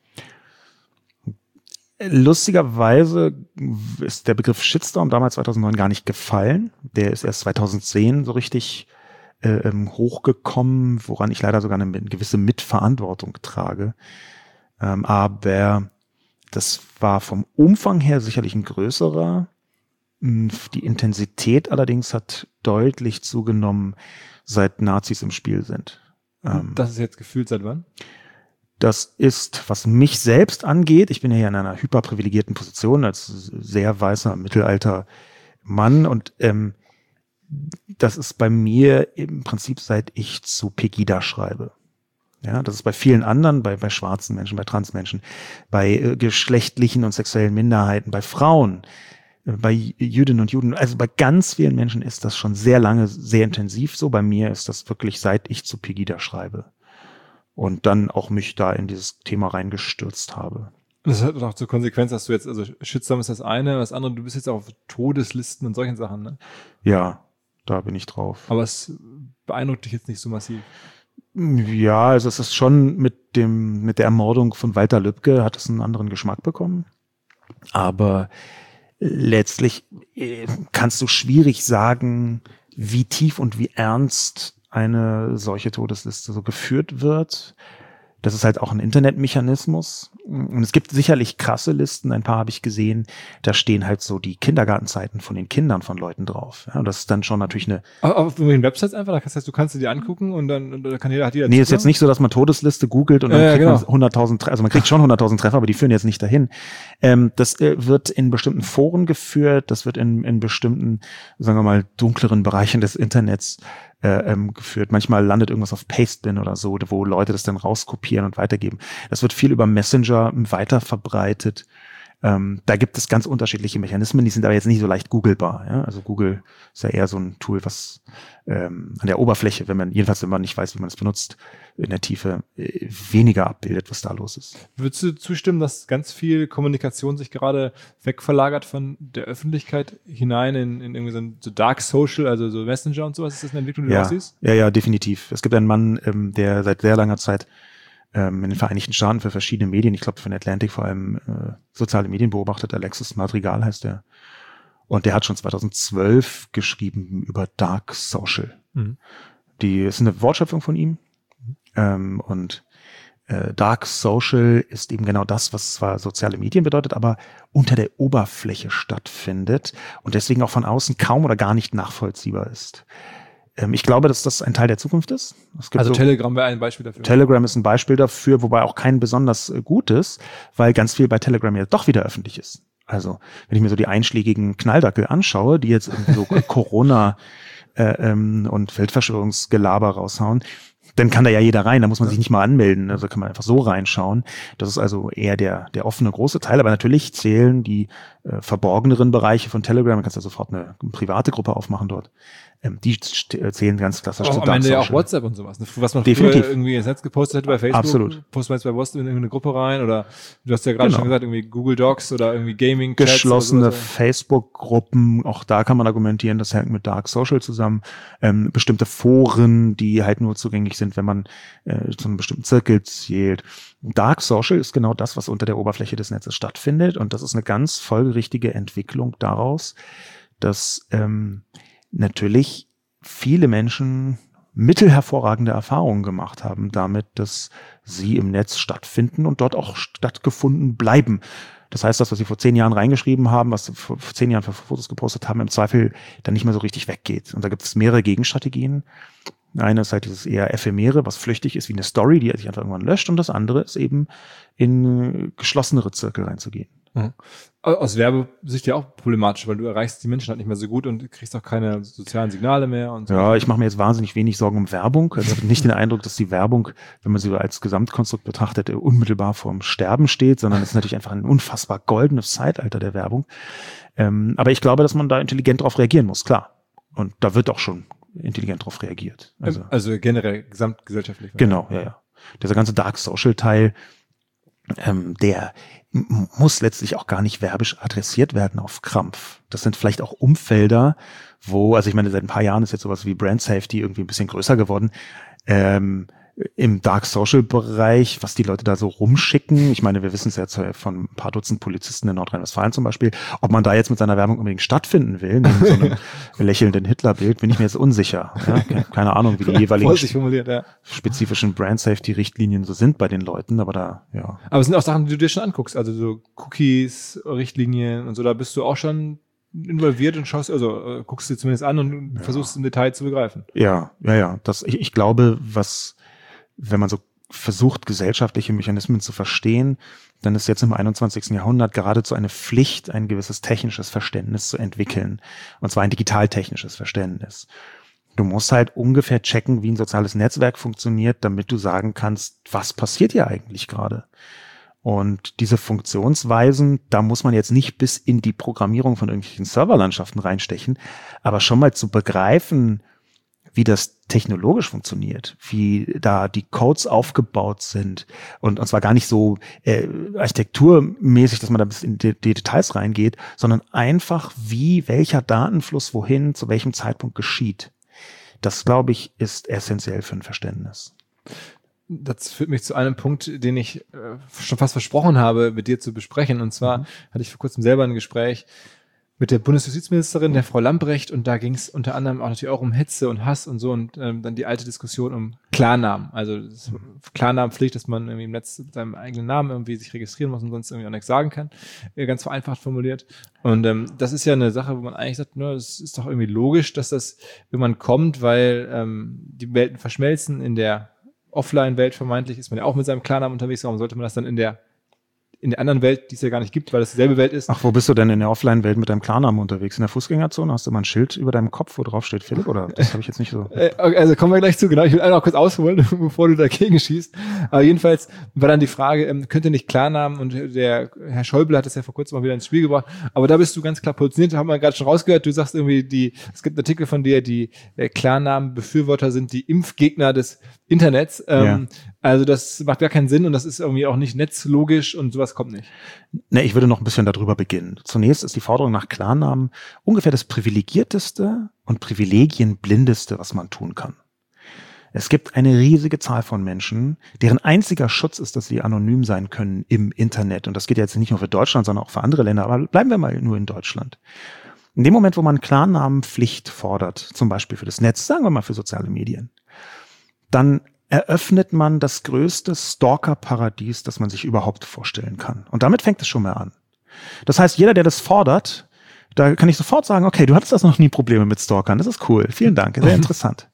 Lustigerweise ist der Begriff Shitstorm damals 2009 gar nicht gefallen. Der ist erst 2010 so richtig hochgekommen, woran ich leider sogar eine gewisse Mitverantwortung trage. Aber das war vom Umfang her sicherlich ein größerer. Die Intensität allerdings hat deutlich zugenommen, seit Nazis im Spiel sind.
Das ist jetzt gefühlt seit wann?
Das ist, was mich selbst angeht, ich bin ja hier in einer hyperprivilegierten Position als sehr weißer, mittelalter Mann und das ist bei mir im Prinzip, seit ich zu Pegida schreibe. Ja, das ist bei vielen anderen, bei schwarzen Menschen, bei Transmenschen, bei geschlechtlichen und sexuellen Minderheiten, bei Frauen, bei Jüdinnen und Juden, also bei ganz vielen Menschen ist das schon sehr lange, sehr intensiv so. Bei mir ist das wirklich, seit ich zu Pegida schreibe und dann auch mich da in dieses Thema reingestürzt habe.
Das hat auch zur Konsequenz, dass du jetzt, also Shitstorm ist das eine, das andere, du bist jetzt auch auf Todeslisten und solchen Sachen, ne?
Ja, da bin ich drauf.
Aber es beeindruckt dich jetzt nicht so massiv.
Ja, also es ist schon mit der Ermordung von Walter Lübcke hat es einen anderen Geschmack bekommen. Aber letztlich kannst du schwierig sagen, wie tief und wie ernst eine solche Todesliste so geführt wird. Das ist halt auch ein Internetmechanismus. Und es gibt sicherlich krasse Listen, ein paar habe ich gesehen, da stehen halt so die Kindergartenzeiten von den Kindern von Leuten drauf. Ja, und das ist dann schon natürlich eine...
Aber auf den Websites einfach, das heißt, du kannst sie dir angucken und dann hat jeder...
Nee, ist jetzt nicht so, dass man Todesliste googelt und dann kriegt man 100.000, also man kriegt schon 100.000 Treffer, aber die führen jetzt nicht dahin. Das wird in bestimmten Foren geführt, das wird in bestimmten, sagen wir mal, dunkleren Bereichen des Internets geführt. Manchmal landet irgendwas auf Pastebin oder so, wo Leute das dann rauskopieren und weitergeben. Das wird viel über Messenger weiter verbreitet. Da gibt es ganz unterschiedliche Mechanismen, die sind aber jetzt nicht so leicht googelbar. Ja? Also Google ist ja eher so ein Tool, was an der Oberfläche, wenn man nicht weiß, wie man es benutzt, in der Tiefe weniger abbildet, was da los ist.
Würdest du zustimmen, dass ganz viel Kommunikation sich gerade wegverlagert von der Öffentlichkeit hinein in irgendwie so Dark Social, also so Messenger und sowas? Ist das eine Entwicklung, die du auch siehst?
Ja, definitiv. Es gibt einen Mann, der seit sehr langer Zeit in den Vereinigten Staaten für verschiedene Medien, ich glaube für den Atlantic vor allem soziale Medien beobachtet, Alexis Madrigal heißt der. Und der hat schon 2012 geschrieben über Dark Social. Mhm. Die ist eine Wortschöpfung von ihm. Und Dark Social ist eben genau das, was zwar soziale Medien bedeutet, aber unter der Oberfläche stattfindet und deswegen auch von außen kaum oder gar nicht nachvollziehbar ist. Ich glaube, dass das ein Teil der Zukunft ist.
Also Telegram wäre ein Beispiel dafür.
Telegram ist ein Beispiel dafür, wobei auch kein besonders gutes, weil ganz viel bei Telegram ja doch wieder öffentlich ist. Also wenn ich mir so die einschlägigen Knalldackel anschaue, die jetzt irgendwie so Corona und Weltverschwörungsgelaber raushauen, dann kann da ja jeder rein, da muss man sich nicht mal anmelden, also kann man einfach so reinschauen. Das ist also eher der offene große Teil, aber natürlich zählen die verborgeneren Bereiche von Telegram, man kann ja sofort eine private Gruppe aufmachen dort, die zählen ganz klassisch zu
Dark Social. Am Ende ja auch WhatsApp und sowas, was man
definitiv
früher irgendwie ins Netz gepostet hätte bei Facebook,
absolut.
Postet man jetzt bei WhatsApp in irgendeine Gruppe rein oder du hast ja gerade schon gesagt, irgendwie Google Docs oder irgendwie Gaming Chats.
Geschlossene Facebook-Gruppen, auch da kann man argumentieren, das hängt mit Dark Social zusammen. Bestimmte Foren, die halt nur zugänglich sind, wenn man zu einem bestimmten Zirkel zählt. Dark Social ist genau das, was unter der Oberfläche des Netzes stattfindet und das ist eine ganz folgerichtige Entwicklung daraus, dass natürlich viele Menschen mittelhervorragende Erfahrungen gemacht haben damit, dass sie im Netz stattfinden und dort auch stattgefunden bleiben. Das heißt, das, was sie vor 10 Jahren reingeschrieben haben, was sie vor 10 Jahren für Fotos gepostet haben, im Zweifel dann nicht mehr so richtig weggeht. Und da gibt es mehrere Gegenstrategien. Eine ist halt dieses eher Ephemere, was flüchtig ist wie eine Story, die sich einfach irgendwann löscht. Und das andere ist eben in geschlossenere Zirkel reinzugehen.
Mhm. Aus Werbesicht ja auch problematisch, weil du erreichst die Menschen halt nicht mehr so gut und kriegst auch keine sozialen Signale mehr. Und so.
Ja, ich mache mir jetzt wahnsinnig wenig Sorgen um Werbung. Also ich habe nicht den Eindruck, dass die Werbung, wenn man sie als Gesamtkonstrukt betrachtet, unmittelbar vorm Sterben steht, sondern es ist natürlich einfach ein unfassbar goldenes Zeitalter der Werbung. Aber ich glaube, dass man da intelligent drauf reagieren muss, klar. Und da wird auch schon intelligent drauf reagiert.
Also generell gesamtgesellschaftlich.
Genau, ja. Dieser ganze Dark Social Teil, der muss letztlich auch gar nicht werbisch adressiert werden auf Krampf. Das sind vielleicht auch Umfelder, wo, also ich meine, seit ein paar Jahren ist jetzt sowas wie Brand Safety irgendwie ein bisschen größer geworden. Im Dark Social Bereich, was die Leute da so rumschicken. Ich meine, wir wissen es jetzt von ein paar Dutzend Polizisten in Nordrhein-Westfalen zum Beispiel. Ob man da jetzt mit seiner Werbung unbedingt stattfinden will, neben so einem lächelnden Hitlerbild, bin ich mir jetzt unsicher. Ja? Keine Ahnung, wie die jeweiligen spezifischen Brand Safety Richtlinien so sind bei den Leuten, aber da, ja.
Aber es sind auch Sachen, die du dir schon anguckst, also so Cookies, Richtlinien und so, da bist du auch schon involviert und schaust, also guckst dir zumindest an und versuchst im Detail zu begreifen.
Ja. Ich glaube, wenn man so versucht, gesellschaftliche Mechanismen zu verstehen, dann ist jetzt im 21. Jahrhundert geradezu eine Pflicht, ein gewisses technisches Verständnis zu entwickeln. Und zwar ein digital-technisches Verständnis. Du musst halt ungefähr checken, wie ein soziales Netzwerk funktioniert, damit du sagen kannst, was passiert hier eigentlich gerade? Und diese Funktionsweisen, da muss man jetzt nicht bis in die Programmierung von irgendwelchen Serverlandschaften reinstechen, aber schon mal zu begreifen, wie das technologisch funktioniert, wie da die Codes aufgebaut sind und zwar gar nicht so architekturmäßig, dass man da bis in die Details reingeht, sondern einfach, wie welcher Datenfluss wohin, zu welchem Zeitpunkt geschieht. Das, glaube ich, ist essentiell für ein Verständnis.
Das führt mich zu einem Punkt, den ich schon fast versprochen habe, mit dir zu besprechen. Und zwar hatte ich vor kurzem selber ein Gespräch mit der Bundesjustizministerin, der Frau Lambrecht, und da ging es unter anderem auch natürlich auch um Hetze und Hass und so und dann die alte Diskussion um Klarnamen. Also Klarnamenpflicht, dass man irgendwie im Netz mit seinem eigenen Namen irgendwie sich registrieren muss und sonst irgendwie auch nichts sagen kann. Ganz vereinfacht formuliert. Und das ist ja eine Sache, wo man eigentlich sagt, das ist doch irgendwie logisch, dass das irgendwann kommt, weil die Welten verschmelzen. In der Offline-Welt vermeintlich ist man ja auch mit seinem Klarnamen unterwegs. Warum sollte man das dann in der anderen Welt, die es ja gar nicht gibt, weil das dieselbe Welt ist?
Ach, wo bist du denn in der Offline-Welt mit deinem Klarnamen unterwegs? In der Fußgängerzone? Hast du mal ein Schild über deinem Kopf, wo drauf steht Philipp? Oder das habe ich jetzt nicht so.
Also kommen wir gleich zu, genau. Ich will einfach noch kurz ausholen, bevor du dagegen schießt. Aber jedenfalls war dann die Frage, könnte nicht Klarnamen, und der Herr Schäuble hat das ja vor kurzem mal wieder ins Spiel gebracht, aber da bist du ganz klar positioniert, haben wir gerade schon rausgehört, du sagst irgendwie, es gibt einen Artikel von dir, die Klarnamen-Befürworter sind die Impfgegner des Internets. Also das macht gar keinen Sinn und das ist irgendwie auch nicht netzlogisch und sowas kommt nicht.
Ne, ich würde noch ein bisschen darüber beginnen. Zunächst ist die Forderung nach Klarnamen ungefähr das privilegierteste und privilegienblindeste, was man tun kann. Es gibt eine riesige Zahl von Menschen, deren einziger Schutz ist, dass sie anonym sein können im Internet. Und das geht jetzt nicht nur für Deutschland, sondern auch für andere Länder. Aber bleiben wir mal nur in Deutschland. In dem Moment, wo man Klarnamenpflicht fordert, zum Beispiel für das Netz, sagen wir mal für soziale Medien, dann eröffnet man das größte Stalker-Paradies, das man sich überhaupt vorstellen kann. Und damit fängt es schon mal an. Das heißt, jeder, der das fordert, da kann ich sofort sagen, okay, du hattest das noch nie Probleme mit Stalkern, das ist cool, vielen Dank, sehr interessant.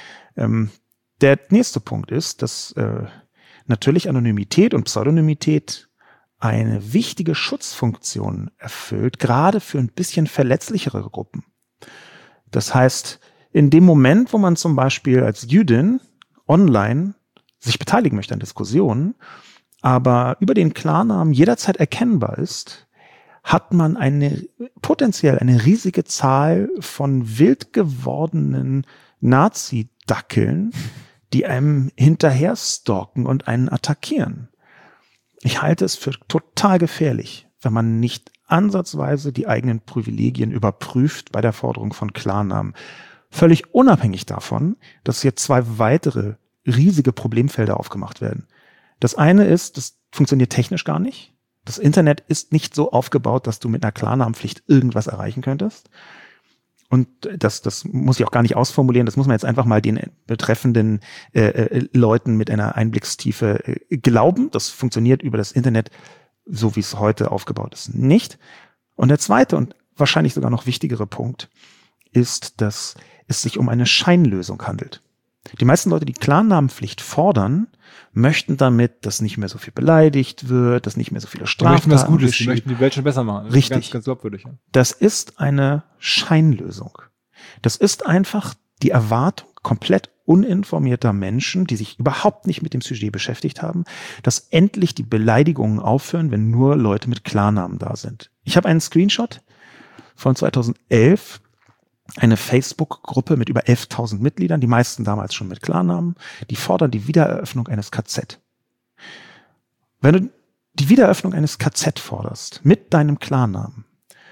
Der nächste Punkt ist, dass natürlich Anonymität und Pseudonymität eine wichtige Schutzfunktion erfüllt, gerade für ein bisschen verletzlichere Gruppen. Das heißt, in dem Moment, wo man zum Beispiel als Jüdin online sich beteiligen möchte an Diskussionen, aber über den Klarnamen jederzeit erkennbar ist, hat man potenziell eine riesige Zahl von wild gewordenen Nazi-Dackeln, die einem hinterher stalken und einen attackieren. Ich halte es für total gefährlich, wenn man nicht ansatzweise die eigenen Privilegien überprüft bei der Forderung von Klarnamen. Völlig unabhängig davon, dass hier zwei weitere riesige Problemfelder aufgemacht werden. Das eine ist, das funktioniert technisch gar nicht. Das Internet ist nicht so aufgebaut, dass du mit einer Klarnamenpflicht irgendwas erreichen könntest. Und das muss ich auch gar nicht ausformulieren, das muss man jetzt einfach mal den betreffenden Leuten mit einer Einblickstiefe glauben. Das funktioniert über das Internet, so wie es heute aufgebaut ist, nicht. Und der zweite und wahrscheinlich sogar noch wichtigere Punkt ist, dass es sich um eine Scheinlösung handelt. Die meisten Leute, die Klarnamenpflicht fordern, möchten damit, dass nicht mehr so viel beleidigt wird, dass nicht mehr so viele Straftaten
was Gutes, die möchten die Welt schon besser machen. Das
Richtig.
Ist ganz glaubwürdig. Ja.
Das ist eine Scheinlösung. Das ist einfach die Erwartung komplett uninformierter Menschen, die sich überhaupt nicht mit dem Sujet beschäftigt haben, dass endlich die Beleidigungen aufhören, wenn nur Leute mit Klarnamen da sind. Ich habe einen Screenshot von 2011, eine Facebook-Gruppe mit über 11.000 Mitgliedern, die meisten damals schon mit Klarnamen, die fordern die Wiedereröffnung eines KZ. Wenn du die Wiedereröffnung eines KZ forderst, mit deinem Klarnamen,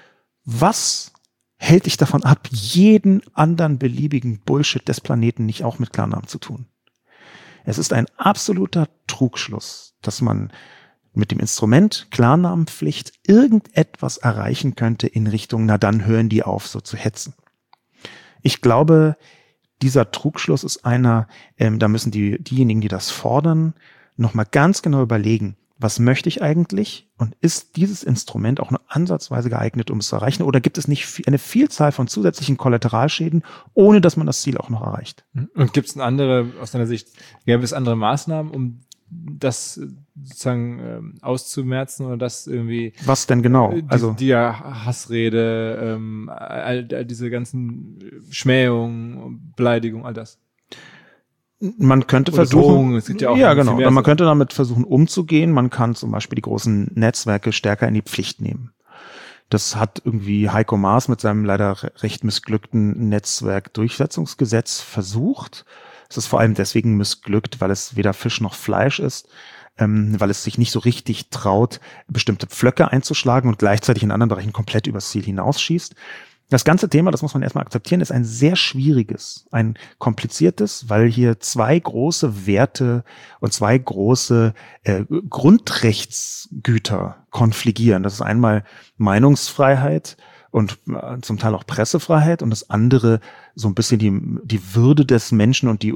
was hält dich davon ab, jeden anderen beliebigen Bullshit des Planeten nicht auch mit Klarnamen zu tun? Es ist ein absoluter Trugschluss, dass man mit dem Instrument Klarnamenpflicht irgendetwas erreichen könnte in Richtung, na dann hören die auf, so zu hetzen. Ich glaube, dieser Trugschluss ist einer, da müssen diejenigen, die das fordern, nochmal ganz genau überlegen, was möchte ich eigentlich und ist dieses Instrument auch nur ansatzweise geeignet, um es zu erreichen, oder gibt es nicht eine Vielzahl von zusätzlichen Kollateralschäden, ohne dass man das Ziel auch noch erreicht?
Und gibt es aus deiner Sicht, gäbe es andere Maßnahmen, um das sozusagen auszumerzen oder das irgendwie.
Was denn genau?
Die Hassrede, all diese ganzen Schmähungen, Beleidigungen, all das.
Man könnte
oder
versuchen,
Drohungen, es gibt ja auch
genau. Man könnte damit versuchen umzugehen. Man kann zum Beispiel die großen Netzwerke stärker in die Pflicht nehmen. Das hat irgendwie Heiko Maas mit seinem leider recht missglückten Netzwerkdurchsetzungsgesetz versucht. Es ist vor allem deswegen missglückt, weil es weder Fisch noch Fleisch ist, weil es sich nicht so richtig traut, bestimmte Pflöcke einzuschlagen und gleichzeitig in anderen Bereichen komplett übers Ziel hinausschießt. Das ganze Thema, das muss man erstmal akzeptieren, ist ein sehr schwieriges, ein kompliziertes, weil hier zwei große Werte und zwei große Grundrechtsgüter konfligieren. Das ist einmal Meinungsfreiheit und zum Teil auch Pressefreiheit und das andere so ein bisschen die Würde des Menschen und die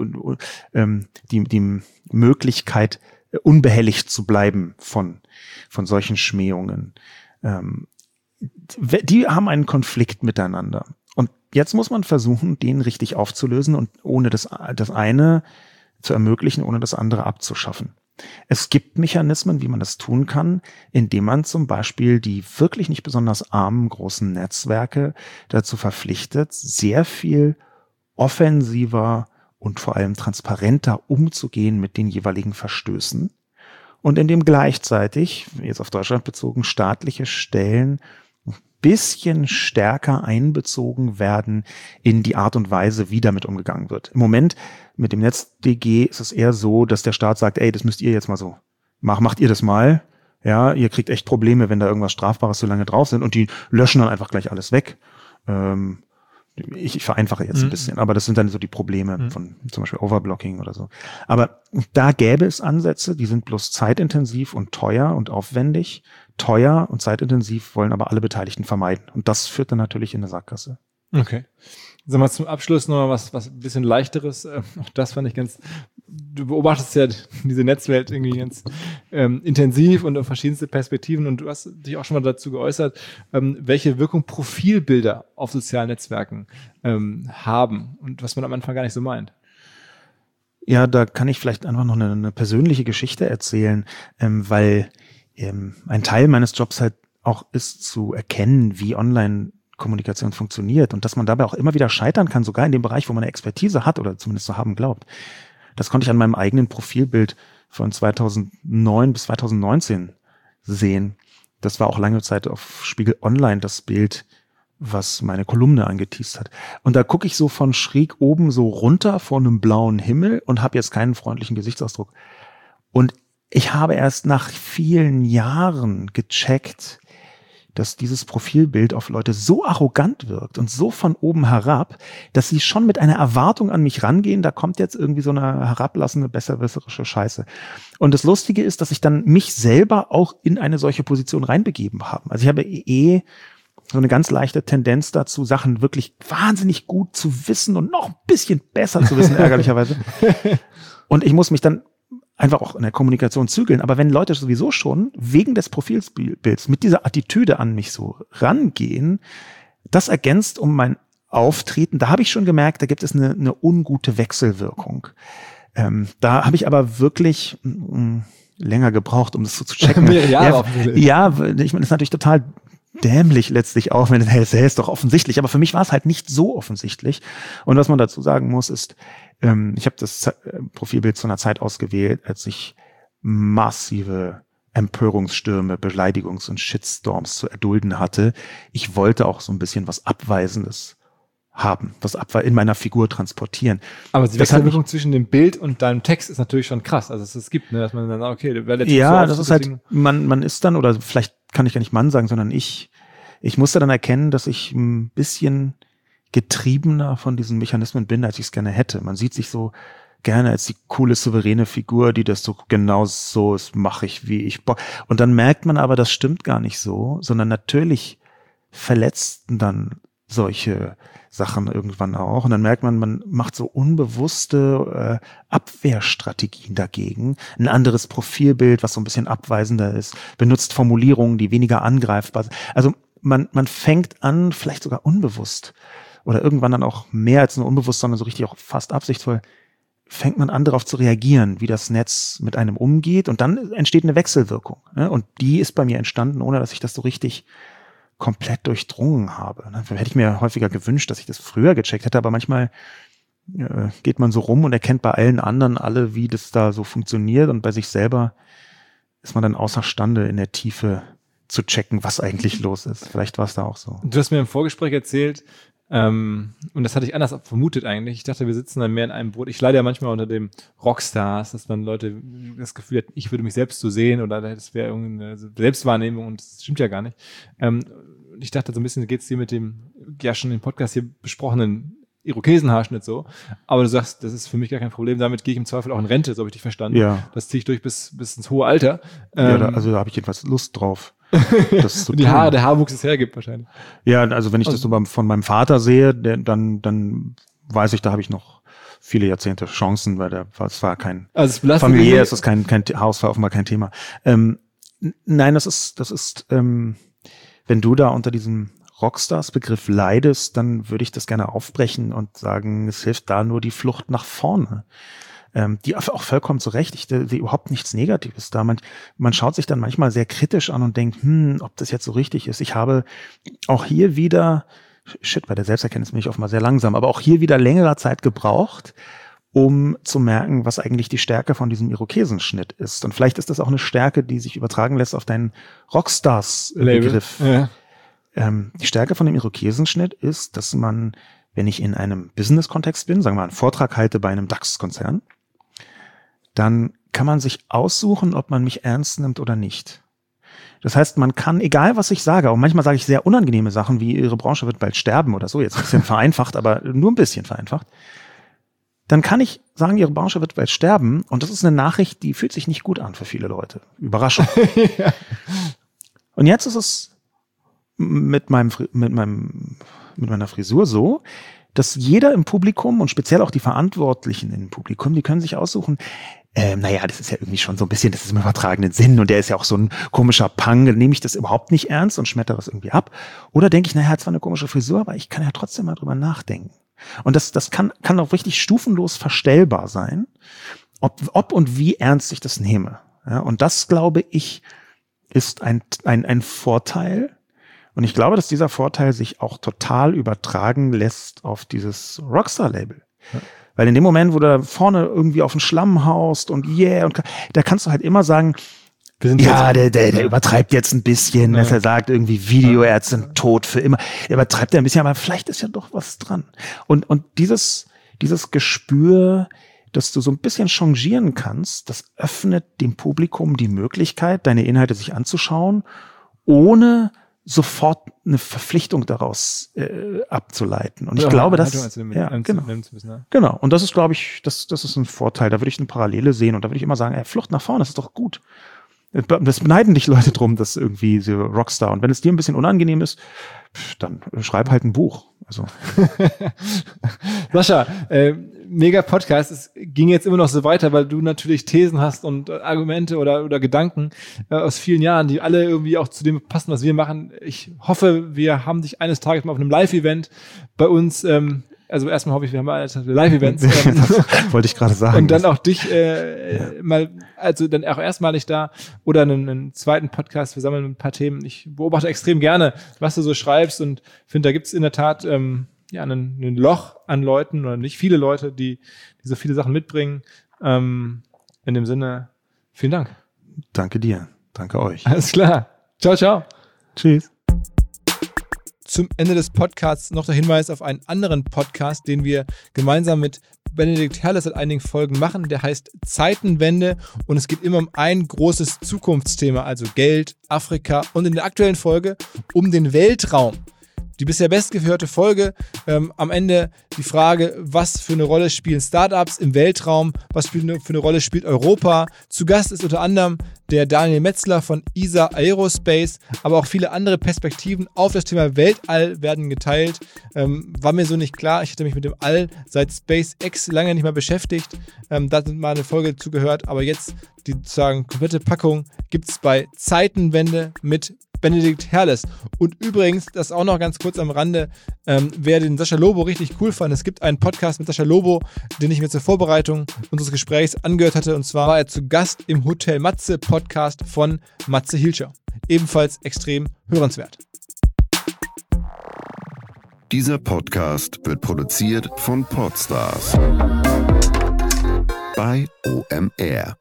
Möglichkeit, unbehelligt zu bleiben von solchen Schmähungen. Die haben einen Konflikt miteinander. Und jetzt muss man versuchen, den richtig aufzulösen und ohne das eine zu ermöglichen, ohne das andere abzuschaffen. Es gibt Mechanismen, wie man das tun kann, indem man zum Beispiel die wirklich nicht besonders armen großen Netzwerke dazu verpflichtet, sehr viel offensiver und vor allem transparenter umzugehen mit den jeweiligen Verstößen. Und indem gleichzeitig, jetzt auf Deutschland bezogen, staatliche Stellen bisschen stärker einbezogen werden in die Art und Weise, wie damit umgegangen wird. Im Moment mit dem NetzDG ist es eher so, dass der Staat sagt, ey, das müsst ihr jetzt mal so. Macht ihr das mal. Ja, ihr kriegt echt Probleme, wenn da irgendwas Strafbares so lange drauf sind und die löschen dann einfach gleich alles weg. Ich vereinfache jetzt ein bisschen, aber das sind dann so die Probleme von zum Beispiel Overblocking oder so. Aber da gäbe es Ansätze, die sind bloß zeitintensiv und teuer und aufwendig. Teuer und zeitintensiv wollen aber alle Beteiligten vermeiden. Und das führt dann natürlich in eine Sackgasse.
Okay. Sag mal zum Abschluss noch mal was ein bisschen leichteres. Auch das fand ich du beobachtest ja diese Netzwelt irgendwie ganz intensiv und auf verschiedenste Perspektiven und du hast dich auch schon mal dazu geäußert, welche Wirkung Profilbilder auf sozialen Netzwerken haben und was man am Anfang gar nicht so meint.
Ja, da kann ich vielleicht einfach noch eine persönliche Geschichte erzählen, weil ein Teil meines Jobs halt auch ist zu erkennen, wie Online-Kommunikation funktioniert und dass man dabei auch immer wieder scheitern kann, sogar in dem Bereich, wo man eine Expertise hat oder zumindest zu haben glaubt. Das konnte ich an meinem eigenen Profilbild von 2009 bis 2019 sehen. Das war auch lange Zeit auf Spiegel Online das Bild, was meine Kolumne angeteast hat. Und da gucke ich so von schräg oben so runter vor einem blauen Himmel und habe jetzt keinen freundlichen Gesichtsausdruck. Und ich habe erst nach vielen Jahren gecheckt, dass dieses Profilbild auf Leute so arrogant wirkt und so von oben herab, dass sie schon mit einer Erwartung an mich rangehen, da kommt jetzt irgendwie so eine herablassende, besserwisserische Scheiße. Und das Lustige ist, dass ich dann mich selber auch in eine solche Position reinbegeben habe. Also ich habe so eine ganz leichte Tendenz dazu, Sachen wirklich wahnsinnig gut zu wissen und noch ein bisschen besser zu wissen, ärgerlicherweise. Und ich muss mich dann einfach auch in der Kommunikation zügeln. Aber wenn Leute sowieso schon wegen des Profilbilds mit dieser Attitüde an mich so rangehen, das ergänzt um mein Auftreten. Da habe ich schon gemerkt, da gibt es eine ungute Wechselwirkung. Da habe ich aber wirklich länger gebraucht, um das so zu checken. Ja, ich meine, das ist natürlich total dämlich letztlich auch, wenn es ist doch offensichtlich. Aber für mich war es halt nicht so offensichtlich. Und was man dazu sagen muss, ist, ich habe das Profilbild zu einer Zeit ausgewählt, als ich massive Empörungsstürme, Beleidigungs- und Shitstorms zu erdulden hatte. Ich wollte auch so ein bisschen was Abweisendes haben, was in meiner Figur transportieren.
Aber die Wechselwirkung zwischen dem Bild und deinem Text ist natürlich schon krass. Also es gibt, ne, dass man dann sagt, okay, wer letztlich
ja, das ist halt, man ist dann, oder vielleicht kann ich gar nicht Mann sagen, sondern ich musste dann erkennen, dass ich ein bisschen getriebener von diesen Mechanismen bin, als ich es gerne hätte. Man sieht sich so gerne als die coole, souveräne Figur, die das so genau so ist, mache ich, wie ich Bock. Und dann merkt man aber, das stimmt gar nicht so, sondern natürlich verletzten dann solche Sachen irgendwann auch. Und dann merkt man macht so unbewusste Abwehrstrategien dagegen. Ein anderes Profilbild, was so ein bisschen abweisender ist, benutzt Formulierungen, die weniger angreifbar sind. Also man fängt an, vielleicht sogar unbewusst oder irgendwann dann auch mehr als nur unbewusst, sondern so richtig auch fast absichtsvoll, fängt man an, darauf zu reagieren, wie das Netz mit einem umgeht. Und dann entsteht eine Wechselwirkung. Ne? Und die ist bei mir entstanden, ohne dass ich das so richtig komplett durchdrungen habe. Ne? Hätte ich mir häufiger gewünscht, dass ich das früher gecheckt hätte. Aber manchmal geht man so rum und erkennt bei allen anderen alle, wie das da so funktioniert. Und bei sich selber ist man dann außerstande, in der Tiefe zu checken, was eigentlich los ist. Vielleicht war es da auch so.
Du hast mir im Vorgespräch erzählt, und das hatte ich anders vermutet eigentlich. Ich dachte, wir sitzen dann mehr in einem Boot. Ich leide ja manchmal unter dem Rockstars, dass man Leute das Gefühl hat, ich würde mich selbst so sehen oder das wäre irgendeine Selbstwahrnehmung und das stimmt ja gar nicht. Ich dachte, so ein bisschen geht's dir mit dem ja schon im Podcast hier besprochenen Irokesenhaarschnitt so. Aber du sagst, das ist für mich gar kein Problem. Damit gehe ich im Zweifel auch in Rente, so habe ich dich verstanden.
Ja.
Das ziehe ich durch bis ins hohe Alter.
Ja, da habe ich jedenfalls Lust drauf. Das zu
die
tun.
Haare, der Haarwuchs es hergibt wahrscheinlich.
Ja, also wenn ich das so von meinem Vater sehe, dann weiß ich, da habe ich noch viele Jahrzehnte Chancen, weil es war kein familiär, es ist kein Haus, war offenbar kein Thema. Nein, das ist wenn du da unter diesem Rockstars-Begriff leidest, dann würde ich das gerne aufbrechen und sagen, es hilft da nur die Flucht nach vorne. Die auch vollkommen zu Recht. Ich sehe überhaupt nichts Negatives da. Man schaut sich dann manchmal sehr kritisch an und denkt, ob das jetzt so richtig ist. Ich habe auch hier wieder, bei der Selbsterkenntnis bin ich offenbar sehr langsam, aber auch hier wieder längere Zeit gebraucht, um zu merken, was eigentlich die Stärke von diesem Irokesenschnitt ist. Und vielleicht ist das auch eine Stärke, die sich übertragen lässt auf deinen Rockstars-Begriff. Ja. Die Stärke von dem Irokesenschnitt ist, dass man, wenn ich in einem Business-Kontext bin, sagen wir mal einen Vortrag halte bei einem DAX-Konzern, dann kann man sich aussuchen, ob man mich ernst nimmt oder nicht. Das heißt, man kann, egal was ich sage, auch manchmal sage ich sehr unangenehme Sachen, wie Ihre Branche wird bald sterben oder so, jetzt ein bisschen vereinfacht, aber nur ein bisschen vereinfacht, dann kann ich sagen, Ihre Branche wird bald sterben und das ist eine Nachricht, die fühlt sich nicht gut an für viele Leute. Überraschung. Ja. Und jetzt ist es mit meiner Frisur so, dass jeder im Publikum und speziell auch die Verantwortlichen im Publikum, die können sich aussuchen, das ist ja irgendwie schon so ein bisschen, das ist im übertragenen Sinn und der ist ja auch so ein komischer Punk, dann nehme ich das überhaupt nicht ernst und schmettere es irgendwie ab. Oder denke ich, er hat zwar eine komische Frisur, aber ich kann ja trotzdem mal drüber nachdenken. Und das kann auch richtig stufenlos verstellbar sein, ob und wie ernst ich das nehme. Ja, und das, glaube ich, ist ein Vorteil. Und ich glaube, dass dieser Vorteil sich auch total übertragen lässt auf dieses Rockstar-Label. Ja. Weil in dem Moment, wo du da vorne irgendwie auf den Schlamm haust und da kannst du halt immer sagen, der übertreibt jetzt ein bisschen, dass er sagt, irgendwie Videoärzte tot für immer. Der übertreibt ja ein bisschen, aber vielleicht ist ja doch was dran. Und dieses Gespür, dass du so ein bisschen changieren kannst, das öffnet dem Publikum die Möglichkeit, deine Inhalte sich anzuschauen, ohne sofort eine Verpflichtung daraus abzuleiten. Und ich glaube, dass genau. Und das ist, glaube ich, das ist ein Vorteil. Da würde ich eine Parallele sehen und da würde ich immer sagen, Flucht nach vorne, das ist doch gut. Das beneiden dich Leute drum, dass irgendwie so Rockstar. Und wenn es dir ein bisschen unangenehm ist, dann schreib halt ein Buch. Also.
Sascha, mega Podcast. Es ging jetzt immer noch so weiter, weil du natürlich Thesen hast und Argumente oder Gedanken aus vielen Jahren, die alle irgendwie auch zu dem passen, was wir machen. Ich hoffe, wir haben dich eines Tages mal auf einem Live-Event bei uns. Also erstmal hoffe ich, wir haben alle Live-Events.
Das wollte ich gerade sagen.
Und dann auch dich mal, also dann auch erstmalig da oder einen zweiten Podcast. Wir sammeln ein paar Themen. Ich beobachte extrem gerne, was du so schreibst und finde, da gibt es in der Tat ein Loch an Leuten oder nicht viele Leute, die so viele Sachen mitbringen. In dem Sinne, vielen Dank.
Danke dir. Danke euch.
Alles klar. Ciao, ciao.
Tschüss.
Zum Ende des Podcasts noch der Hinweis auf einen anderen Podcast, den wir gemeinsam mit Benedikt Herles seit einigen Folgen machen. Der heißt Zeitenwende und es geht immer um ein großes Zukunftsthema, also Geld, Afrika und in der aktuellen Folge um den Weltraum. Die bisher bestgehörte Folge, am Ende die Frage, was für eine Rolle spielen Startups im Weltraum, was für eine Rolle spielt Europa. Zu Gast ist unter anderem der Daniel Metzler von ESA Aerospace, aber auch viele andere Perspektiven auf das Thema Weltall werden geteilt. War mir so nicht klar, ich hatte mich mit dem All seit SpaceX lange nicht mehr beschäftigt. Da hat mal eine Folge zugehört, aber jetzt die sozusagen komplette Packung gibt es bei Zeitenwende mit Benedikt Herles. Und übrigens, das auch noch ganz kurz am Rande, wer den Sascha Lobo richtig cool fand, es gibt einen Podcast mit Sascha Lobo, den ich mir zur Vorbereitung unseres Gesprächs angehört hatte. Und zwar war er zu Gast im Hotel Matze Podcast von Matze Hilscher. Ebenfalls extrem hörenswert.
Dieser Podcast wird produziert von Podstars bei OMR.